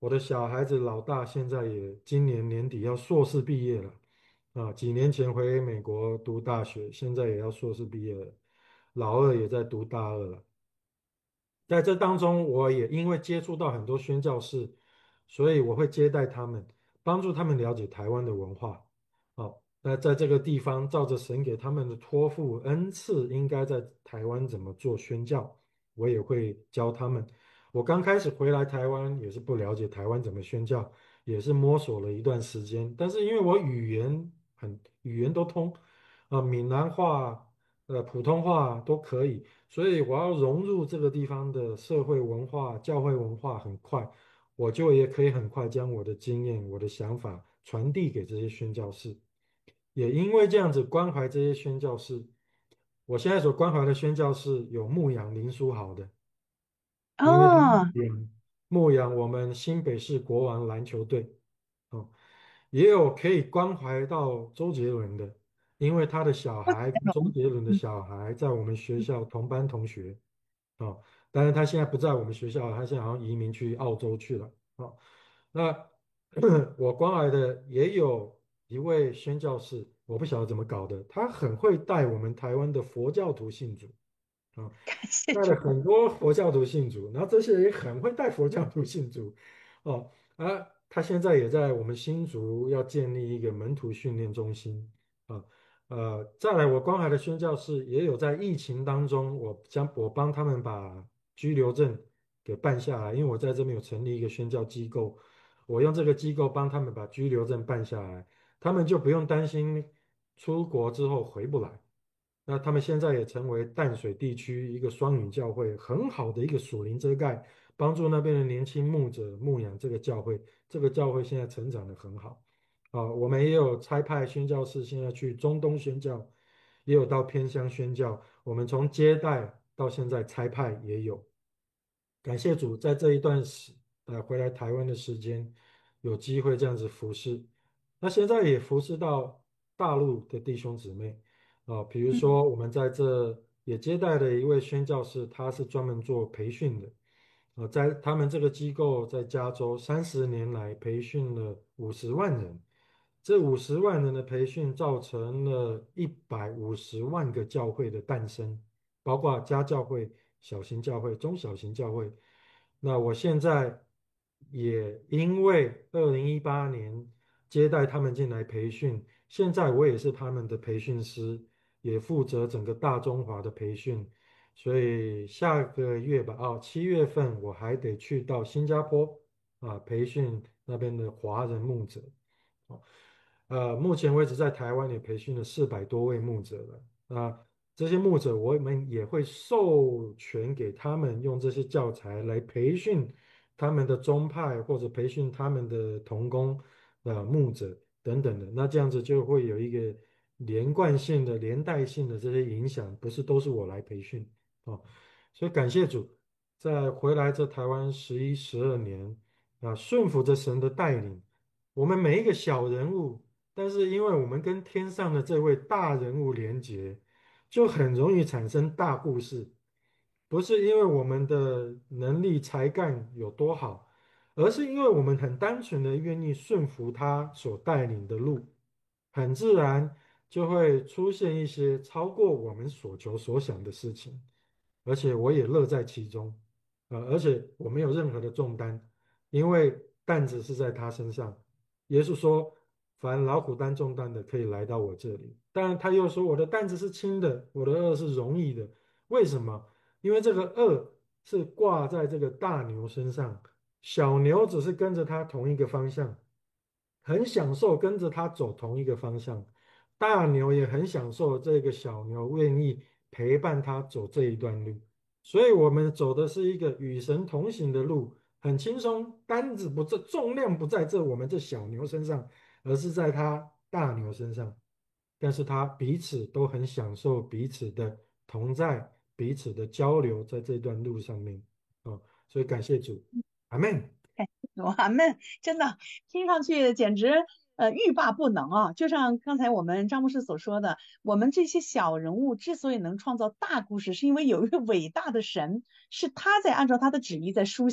我的小孩子老大现在也今年年底要硕士毕业了啊，几年前回美国读大学，现在也要硕士毕业了。老二也在读大二了。在这当中，我也因为接触到很多宣教士，所以我会接待他们，帮助他们了解台湾的文化。好，那在这个地方，照着神给他们的托付恩赐，应该在台湾怎么做宣教，我也会教他们。我刚开始回来台湾也是不了解台湾怎么宣教，也是摸索了一段时间。但是因为我语言都通，闽南话、普通话都可以。所以我要融入这个地方的社会文化、教会文化很快，我就也可以很快将我的经验、我的想法传递给这些宣教士。也因为这样子关怀这些宣教士，我现在所关怀的宣教士有牧养林书豪的，因为他哦， 牧养我们新北市国王篮球队。哦，也有可以关怀到周杰伦的，因为他的小孩跟周杰伦的嗯， 小孩在我们学校同班同学。哦，但是他现在不在我们学校，他现在好像移民去澳洲去了。哦，那我关怀的也有一位宣教士，我不晓得怎么搞的，他很会带我们台湾的佛教徒信主。啊， 感谢主。 带了很多佛教徒信主，然后这些人也很会带佛教徒信主。哦，他现在也在我们新竹要建立一个门徒训练中心。啊，再来我关怀的宣教士也有在疫情当中，我帮他们把居留证给办下来，因为我在这边有成立一个宣教机构，我用这个机构帮他们把居留证办下来，他们就不用担心出国之后回不来。那他们现在也成为淡水地区一个双语教会很好的一个属灵遮盖，帮助那边的年轻牧者牧养这个教会。这个教会现在成长得很好。啊，我们也有差派宣教士，现在去中东宣教，也有到偏乡宣教。我们从接待到现在差派也有。感谢主，在这一段回来台湾的时间，有机会这样子服侍。那现在也服侍到大陆的弟兄姊妹啊，比如嗯， 说我们在这也接待了一位宣教士，他是专门做培训的。在他们这个机构在加州30年来培训了50万人，这50万人的培训造成了150万个教会的诞生，包括家教会、小型教会、中小型教会。那我现在也因为2018年接待他们进来培训，现在我也是他们的培训师，也负责整个大中华的培训。所以下个月吧，7月份我还得去到新加坡培训那边的华人牧者。哦，目前为止在台湾也培训了400多位牧者了。这些牧者我们也会授权给他们用这些教材来培训他们的宗派或者培训他们的同工牧者等等的。那这样子就会有一个连贯性的、连带性的这些影响，不是都是我来培训。哦，所以感谢主，在回来这台湾11、12年顺服着神的带领，我们每一个小人物，但是因为我们跟天上的这位大人物连结，就很容易产生大故事。不是因为我们的能力才干有多好，而是因为我们很单纯的愿意顺服他所带领的路，很自然就会出现一些超过我们所求所想的事情。而且我也乐在其中。而且我没有任何的重担，因为担子是在他身上。耶稣说：“凡劳苦担重担的，可以来到我这里。”但他又说：“我的担子是轻的，我的轭是容易的。”为什么？因为这个轭是挂在这个大牛身上，小牛只是跟着他同一个方向，很享受跟着他走同一个方向。大牛也很享受这个小牛愿意陪伴他走这一段路。所以我们走的是一个与神同行的路，很轻松，担子不在，重量不在我们这小牛身上，而是在他大牛身上。但是他彼此都很享受彼此的同在，彼此的交流，在这段路上面。所以感谢主，阿门。 哇，们真的听上去简直欲罢不能啊！就像刚才我们张牧师所说的，我们这些小人物之所以能创造大故事，是因为有一位伟大的神，是他在按照他的旨意在书写。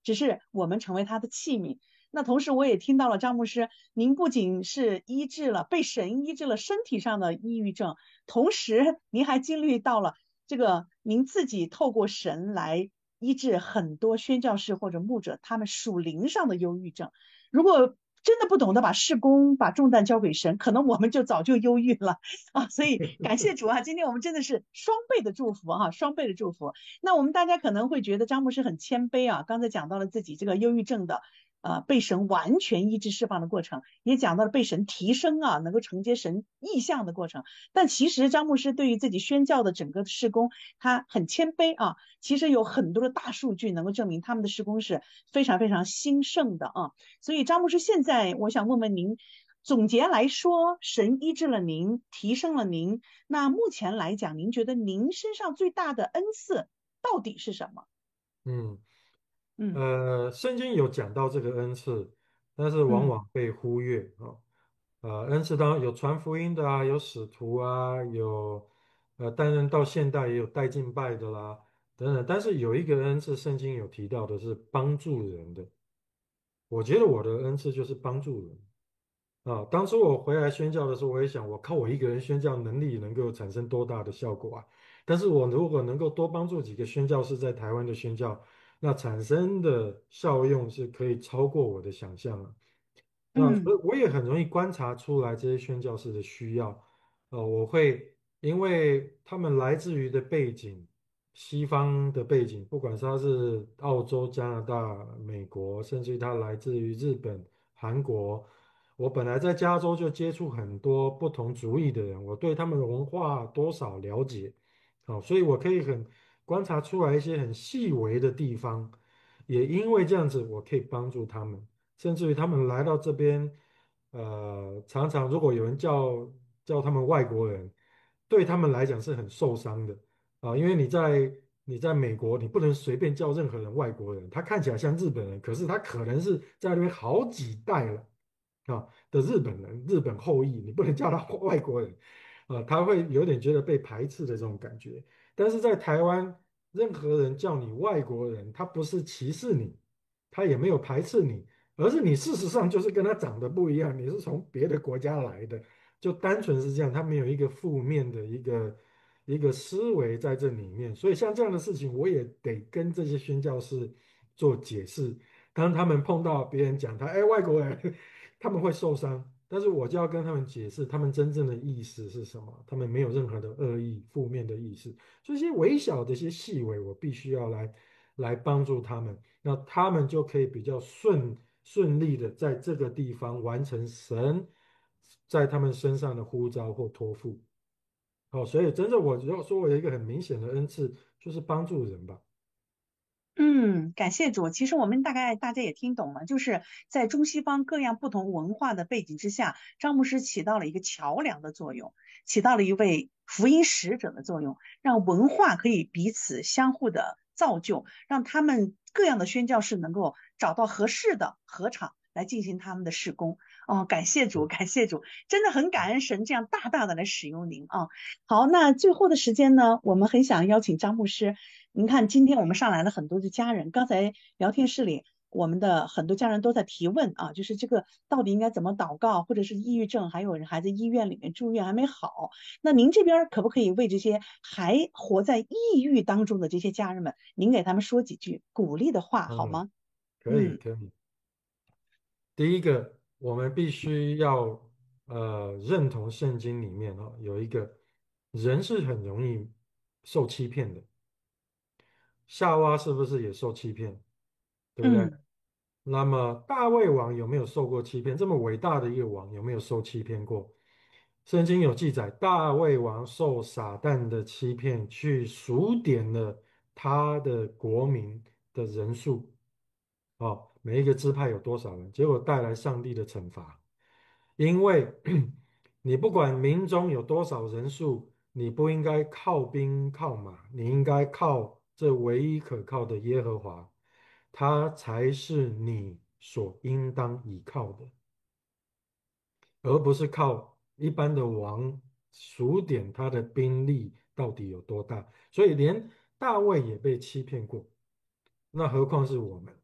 只是我们成为他的器皿。那同时我也听到了张牧师，您不仅是被神医治了身体上的抑郁症，同时您还经历到了这个您自己透过神来医治很多宣教士或者牧者他们属灵上的忧郁症。如果真的不懂得把事工把重担交给神，可能我们就早就忧郁了啊！所以感谢主啊，今天我们真的是双倍的祝福哈，双倍的祝福。那我们大家可能会觉得张牧师很谦卑啊，刚才讲到了自己这个忧郁症的被神完全医治释放的过程，也讲到了被神提升啊，能够承接神意象的过程。但其实张牧师对于自己宣教的整个的事工，他很谦卑啊。其实有很多的大数据能够证明他们的事工是非常非常兴盛的啊。所以张牧师，现在我想问问您，总结来说，神医治了您，提升了您，那目前来讲，您觉得您身上最大的恩赐到底是什么？ 嗯， 嗯圣经有讲到这个恩赐，但是往嗯往被忽略啊。恩赐当然有传福音的啊，有使徒啊，有当然到现代也有带敬拜的啦，等等。但是有一个恩赐，圣经有提到的是帮助人的。我觉得我的恩赐就是帮助人。当初我回来宣教的时候，我也想，我靠我一个人宣教能力能够产生多大的效果啊？但是我如果能够多帮助几个宣教士在台湾的宣教，那产生的效用是可以超过我的想象啊。那所嗯以我也很容易观察出来这些宣教士的需要。我会因为他们来自于的背景，西方的背景，不管是他是澳洲、加拿大、美国，甚至于他来自于日本、韩国。我本来在加州就接触很多不同族裔的人，我对他们的文化多少了解，所以我可以很观察出来一些很细微的地方，也因为这样子，我可以帮助他们。甚至于他们来到这边，常常如果有人叫他们外国人，对他们来讲是很受伤的因为你在美国，你不能随便叫任何人外国人，他看起来像日本人，可是他可能是在那边好几代了的日本人，日本后裔，你不能叫他外国人他会有点觉得被排斥的这种感觉。但是在台湾，任何人叫你外国人，他不是歧视你，他也没有排斥你。而是你事实上就是跟他长得不一样，你是从别的国家来的，就单纯是这样，他没有一个负面的一个思维在这里面，所以像这样的事情，我也得跟这些宣教士做解释。当他们碰到别人讲他，哎，外国人，他们会受伤，但是我就要跟他们解释他们真正的意思是什么，他们没有任何的恶意、负面的意思，这些微小的一些细微，我必须要来帮助他们。那他们就可以比较顺利的在这个地方完成神在他们身上的呼召或托付。好，所以真正我如果说我有一个很明显的恩赐，就是帮助人吧。 嗯，感谢主。其实我们大概大家也听懂了，就是在中西方各样不同文化的背景之下，张牧师起到了一个桥梁的作用，起到了一位福音使者的作用，让文化可以彼此相互的造就，让他们各样的宣教士能够找到合适的合场来进行他们的事工。哦，感谢主，感谢主，真的很感恩神这样大大的来使用您啊。好，那最后的时间呢，我们很想邀请张牧师。您看，今天我们上来了很多的家人，刚才聊天室里，我们的很多家人都在提问啊，就是这个到底应该怎么祷告，或者是抑郁症，还有人还在医院里面住院还没好。那您这边可不可以为这些还活在抑郁当中的这些家人们，您给他们说几句鼓励的话好嗯， 吗？ 可以， 嗯可以。第一个，我们必须要认同圣经里面有一个人是很容易受欺骗的，夏娃是不是也受欺骗？对不对？ 嗯那么大卫王有没有受过欺骗？这么伟大的一个王有没有受欺骗过？圣经有记载，大卫王受撒旦的欺骗，去数点了他的国民的人数，每一个支派有多少人，结果带来上帝的惩罚。因为你不管民中有多少人数，你不应该靠兵靠马，你应该靠这唯一可靠的耶和华，他才是你所应当倚靠的，而不是靠一般的王数点他的兵力到底有多大。所以连大卫也被欺骗过，那何况是我们？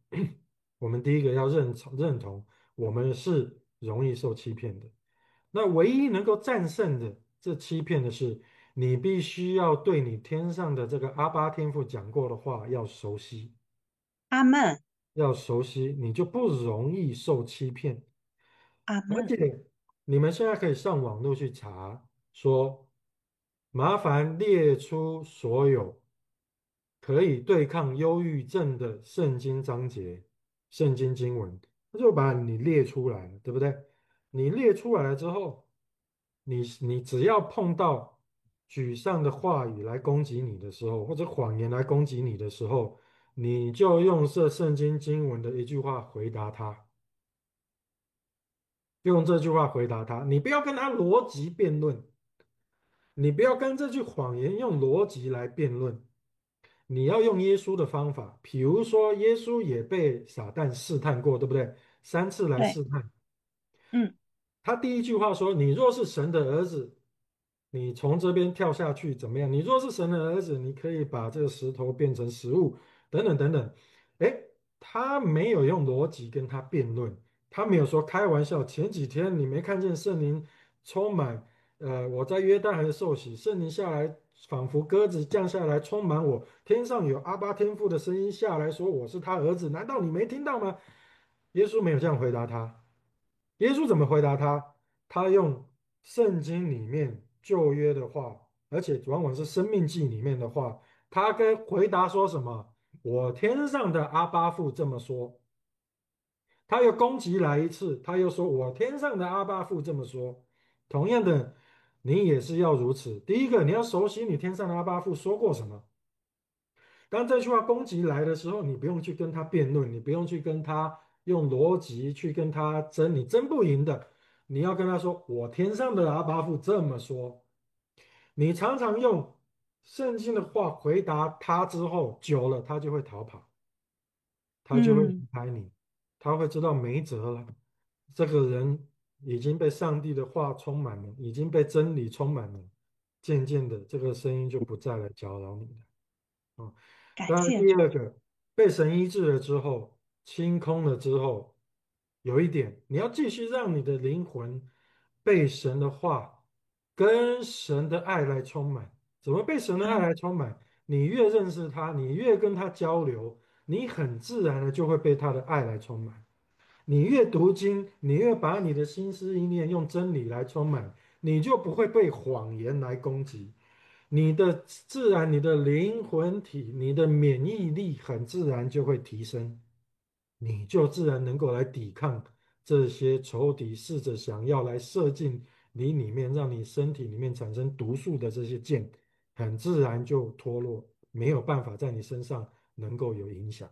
我们第一个要认同，我们是容易受欺骗的。那唯一能够战胜的这欺骗的是，你必须要对你天上的这个阿巴天父讲过的话要熟悉， 阿门， 要熟悉，你就不容易受欺骗。而阿门， 且你们现在可以上网络去查，说麻烦列出所有可以对抗忧郁症的圣经章节、圣经经文，那就把你列出来了，对不对？你列出来了之后，你只要碰到沮丧的话语来攻击你的时候，或者谎言来攻击你的时候，你就用这圣经经文的一句话回答他。用这句话回答他，你不要跟他逻辑辩论，你不要跟这句谎言用逻辑来辩论，你要用耶稣的方法。比如说，耶稣也被撒旦试探过，对不对？3次来对， 试探。 嗯他第一句话说：“你若是神的儿子，你从这边跳下去怎么样？你若是神的儿子，你可以把这个石头变成食物，等等等等。”诶，他没有用逻辑跟他辩论，他没有说开玩笑。前几天你没看见圣灵充满，我在约旦河受洗，圣灵下来，仿佛鸽子降下来充满我，天上有阿巴天父的声音下来说我是他儿子，难道你没听到吗？耶稣没有这样回答他。耶稣怎么回答他？他用圣经里面旧约的话，而且往往是生命记里面的话，他跟回答说什么？我天上的阿巴父这么说。他又攻击来一次，他又说我天上的阿巴父这么说。同样的，你也是要如此。第一个，你要熟悉你天上的阿巴父说过什么。当这句话攻击来的时候，你不用去跟他辩论，你不用去跟他用逻辑去跟他争，你争不赢的。你要跟他说：“我天上的阿爸父这么说。”你常常用圣经的话回答他之后，久了他就会逃跑，他就会离嗯， 开你，他会知道没辙了。这个人已经被上帝的话充满了，已经被真理充满了，渐渐的，这个声音就不再来搅扰你了。啊，当然， 感谢主， 第二个被神医治了之后，清空了之后，有一点你要继续让你的灵魂被神的话跟神的爱来充满。怎么被神的爱啊， 来充满？你越认识他，你越跟他交流，你很自然的就会被他的爱来充满。你越读经，你越把你的心思意念用真理来充满，你就不会被谎言来攻击。你的自然，你的灵魂体，你的免疫力很自然就会提升，你就自然能够来抵抗这些仇敌试着想要来射进你里面，让你身体里面产生毒素的这些箭，很自然就脱落，没有办法在你身上能够有影响。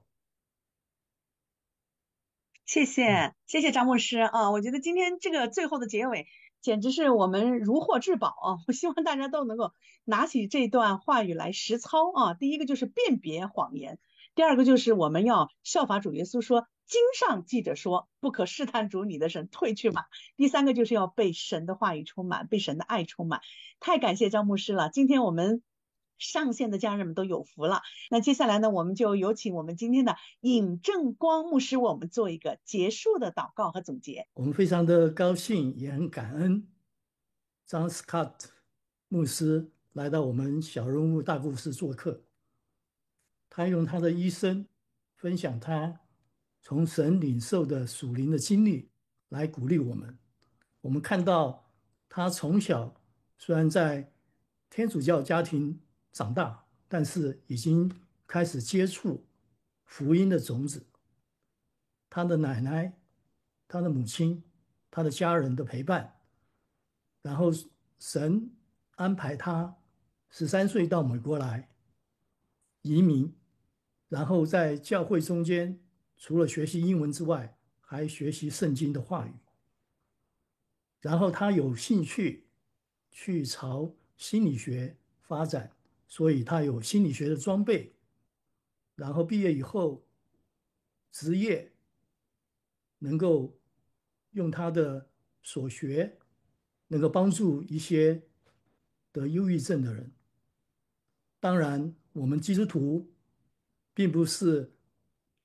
谢嗯， 谢谢谢张牧师啊，我觉得今天这个最后的结尾简直是我们如获至宝啊！我希望大家都能够拿起这段话语来实操啊。第一个就是辨别谎言，第二个就是我们要效法主耶稣说，经上记着说，不可试探主你的神，退去嘛。第三个就是要被神的话语充满，被神的爱充满。太感谢张牧师了，今天我们上线的家人们都有福了。那接下来呢，我们就有请我们今天的尹正光牧师为我们做一个结束的祷告和总结。 我们非常的高兴，也很感恩张斯卡特牧师来到我们小人物大故事做客。他用他的一生分享他从神领受的属灵的经历，来鼓励我们。我们看到他从小虽然在天主教家庭长大，但是已经开始接触福音的种子。他的奶奶、他的母亲、他的家人的陪伴，然后神安排他13岁到美国来移民，然后在教会中间，除了学习英文之外，还学习圣经的话语。然后他有兴趣去朝心理学发展，所以他有心理学的装备。然后毕业以后，职业能够用他的所学，能够帮助一些得忧郁症的人。当然，我们基督徒并不是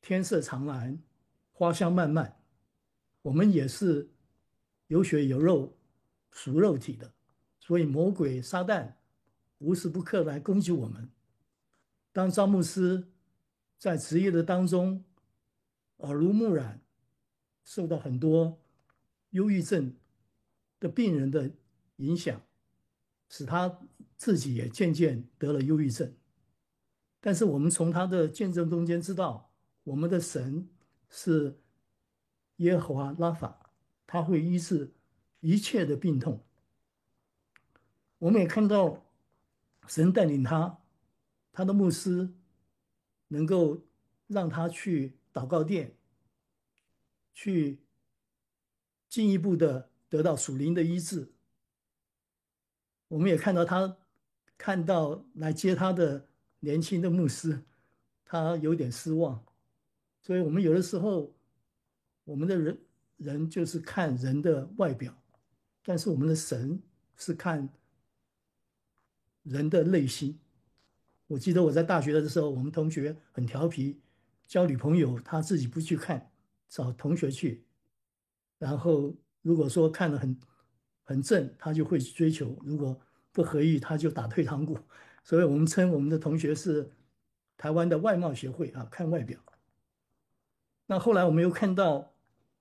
天色常蓝，花香漫漫。我们也是有血有肉、属肉体的，所以魔鬼撒旦无时不刻来攻击我们。当张牧师在职业的当中耳濡目染，受到很多忧郁症的病人的影响，使他自己也渐渐得了忧郁症。但是我们从他的见证中间知道，我们的神是耶和华拉法，他会医治一切的病痛。我们也看到神带领他，他的牧师能够让他去祷告殿，去进一步的得到属灵的医治。我们也看到他看到来接他的年轻的牧师，他有点失望。所以我们有的时候，我们的人就是看人的外表，但是我们的神是看人的内心。我记得我在大学的时候，我们同学很调皮，交女朋友他自己不去看，找同学去，然后如果说看了很正，他就会追求；如果不合意，他就打退堂鼓。所以我们称我们的同学是台湾的外貌协会啊，看外表。那后来我们又看到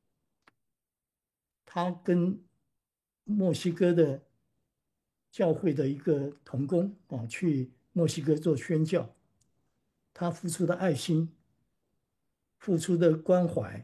他跟墨西哥的教会的一个同工啊，去墨西哥做宣教，他付出的爱心，付出的关怀，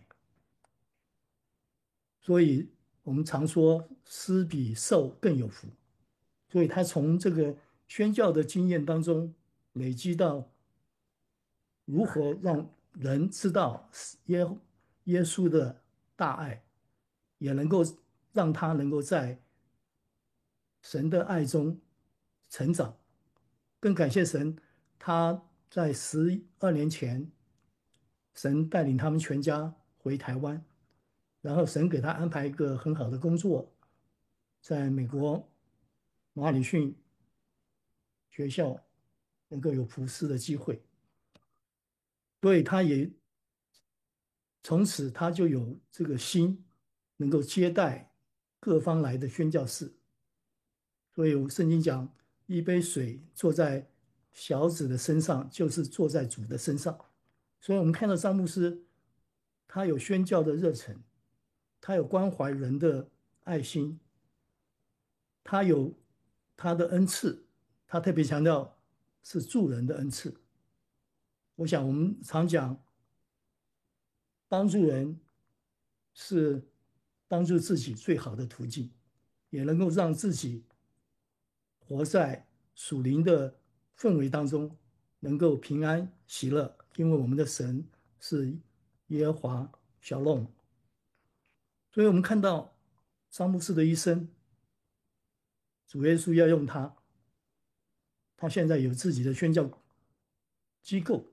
所以我们常说施比受更有福。所以他从这个宣教的经验当中累积到如何让人知道耶稣的大爱，也能够让他能够在神的爱中成长。更感谢神，他在12年前，神带领他们全家回台湾，然后神给他安排一个很好的工作，在美国马里逊学校能够有服侍的机会，所以他也从此他就有这个心，能够接待各方来的宣教士。所以圣经讲，一杯水坐在小子的身上，就是坐在主的身上。所以我们看到张牧师，他有宣教的热忱，他有关怀人的爱心，他有他的恩赐，他特别强调是助人的恩赐。我想我们常讲，帮助人是帮助自己最好的途径，也能够让自己活在属灵的氛围当中，能够平安喜乐，因为我们的神是耶和华小龙。所以我们看到张牧师的一生，主耶稣要用他，他现在有自己的宣教机构，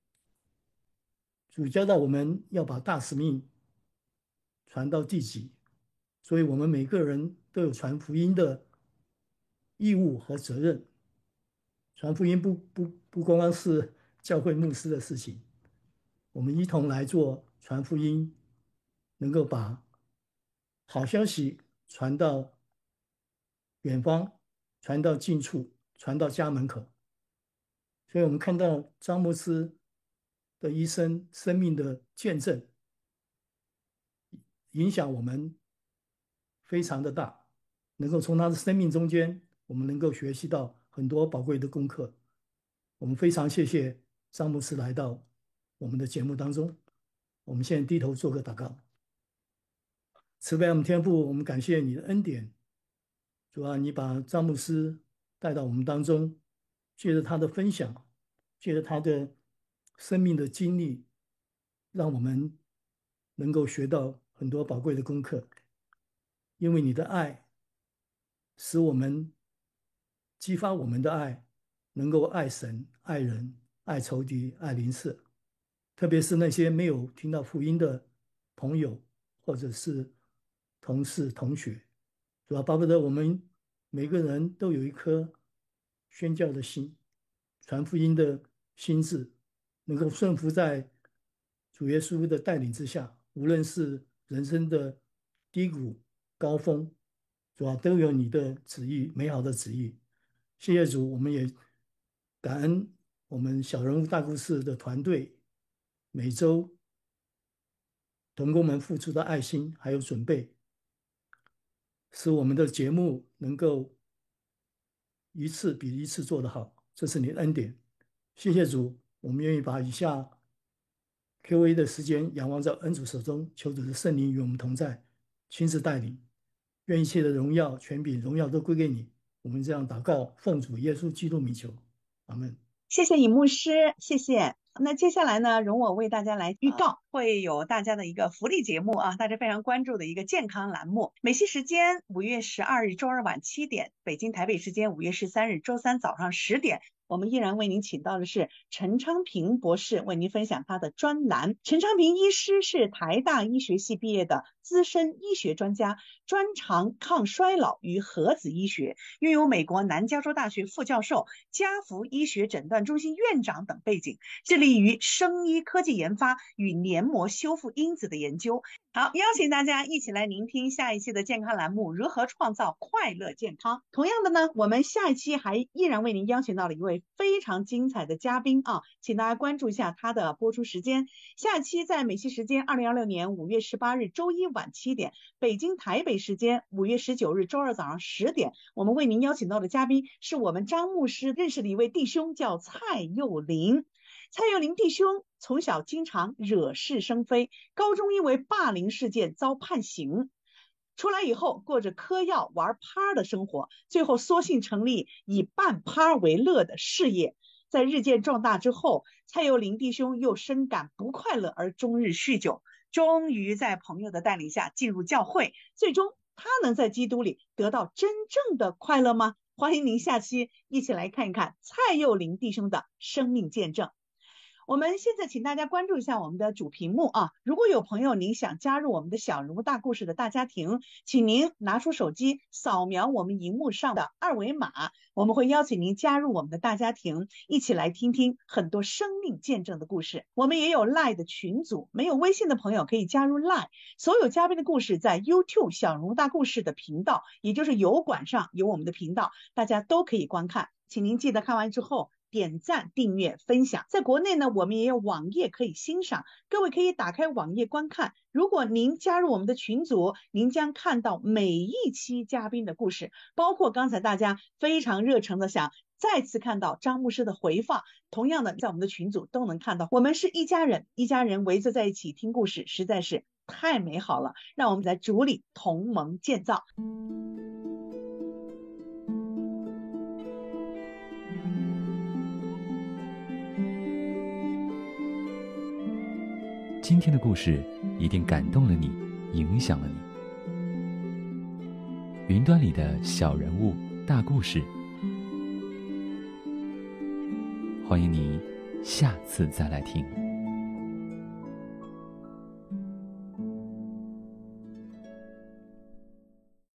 主教导我们要把大使命传到地极，所以我们每个人都有传福音的义务和责任。传福音不光光是教会牧师的事情，我们一同来做传福音，能够把好消息传到远方，传到近处，传到家门口。所以我们看到张牧师的一生生命的见证，影响我们非常的大，能够从他的生命中间，我们能够学习到很多宝贵的功课。我们非常谢谢张牧师来到我们的节目当中。我们现在低头做个祷告。慈悲我们天父，我们感谢你的恩典。主啊，你把张牧师带到我们当中，借着他的分享，借着他的生命的经历，让我们能够学到很多宝贵的功课。因为你的爱，使我们激发我们的爱，能够爱神、爱人、爱仇敌、爱邻舍，特别是那些没有听到福音的朋友或者是同事、同学，主要巴不得我们每个人都有一颗宣教的心、传福音的心智，能够顺服在主耶稣的带领之下，无论是人生的低谷、高峰，主要都有你的旨意，美好的旨意。谢谢主，我们也感恩我们小人物大故事的团队每周同工们付出的爱心还有准备，使我们的节目能够一次比一次做得好，这是你的恩典。谢谢主，我们愿意把以下 Q&A 的时间仰望在恩主手中，求主的圣灵与我们同在，亲自带领，愿一切的荣耀、权柄、荣耀都归给你。我们这样祷告，奉主耶稣基督名求，阿们。 谢谢尹牧师，谢谢。那接下来呢，容我为大家来预告，会有大家的一个福利节目啊，大家非常关注的一个健康栏目。美西时间5月12日周二晚7点，北京台北时间5月13日周三早上10点，我们依然为您请到的是陈昌平博士，为您分享他的专栏。陈昌平医师是台大医学系毕业的资深医学专家，专长抗衰老与核子医学，拥有美国南加州大学副教授、加福医学诊断中心院长等背景，致力于生医科技研发与黏膜修复因子的研究。好，邀请大家一起来聆听下一期的健康栏目，如何创造快乐健康。同样的呢，我们下一期还依然为您邀请到了一位非常精彩的嘉宾啊，请大家关注一下他的播出时间。下期在美西时间2026年5月18日周一晚7点，北京台北时间5月19日周二早上10点，我们为您邀请到的嘉宾是我们张牧师认识的一位弟兄，叫蔡佑林。蔡佑林弟兄从小经常惹是生非，高中因为霸凌事件遭判刑，出来以后过着嗑药玩趴的生活，最后索性成立以办趴为乐的事业。在日渐壮大之后，蔡佑林弟兄又深感不快乐而终日酗酒，终于在朋友的带领下进入教会，最终他能在基督里得到真正的快乐吗？欢迎您下期一起来看一看蔡佑林弟兄的生命见证。我们现在请大家关注一下我们的主屏幕啊！如果有朋友您想加入我们的小人物大故事的大家庭，请您拿出手机扫描我们荧幕上的二维码，我们会邀请您加入我们的大家庭，一起来听听很多生命见证的故事。我们也有 LINE 的群组，没有微信的朋友可以加入 LINE。所有嘉宾的故事在 YouTube 小人物大故事的频道，也就是油管上有我们的频道，大家都可以观看。请您记得看完之后点赞、订阅、分享。在国内呢，我们也有网页可以欣赏，各位可以打开网页观看。如果您加入我们的群组，您将看到每一期嘉宾的故事，包括刚才大家非常热诚的想再次看到张牧师的回放，同样的在我们的群组都能看到。我们是一家人，一家人围着在一起听故事，实在是太美好了。让我们在主里同盟建造。 今天的故事一定感动了你，影响了你。云端里的小人物大故事，欢迎你下次再来听。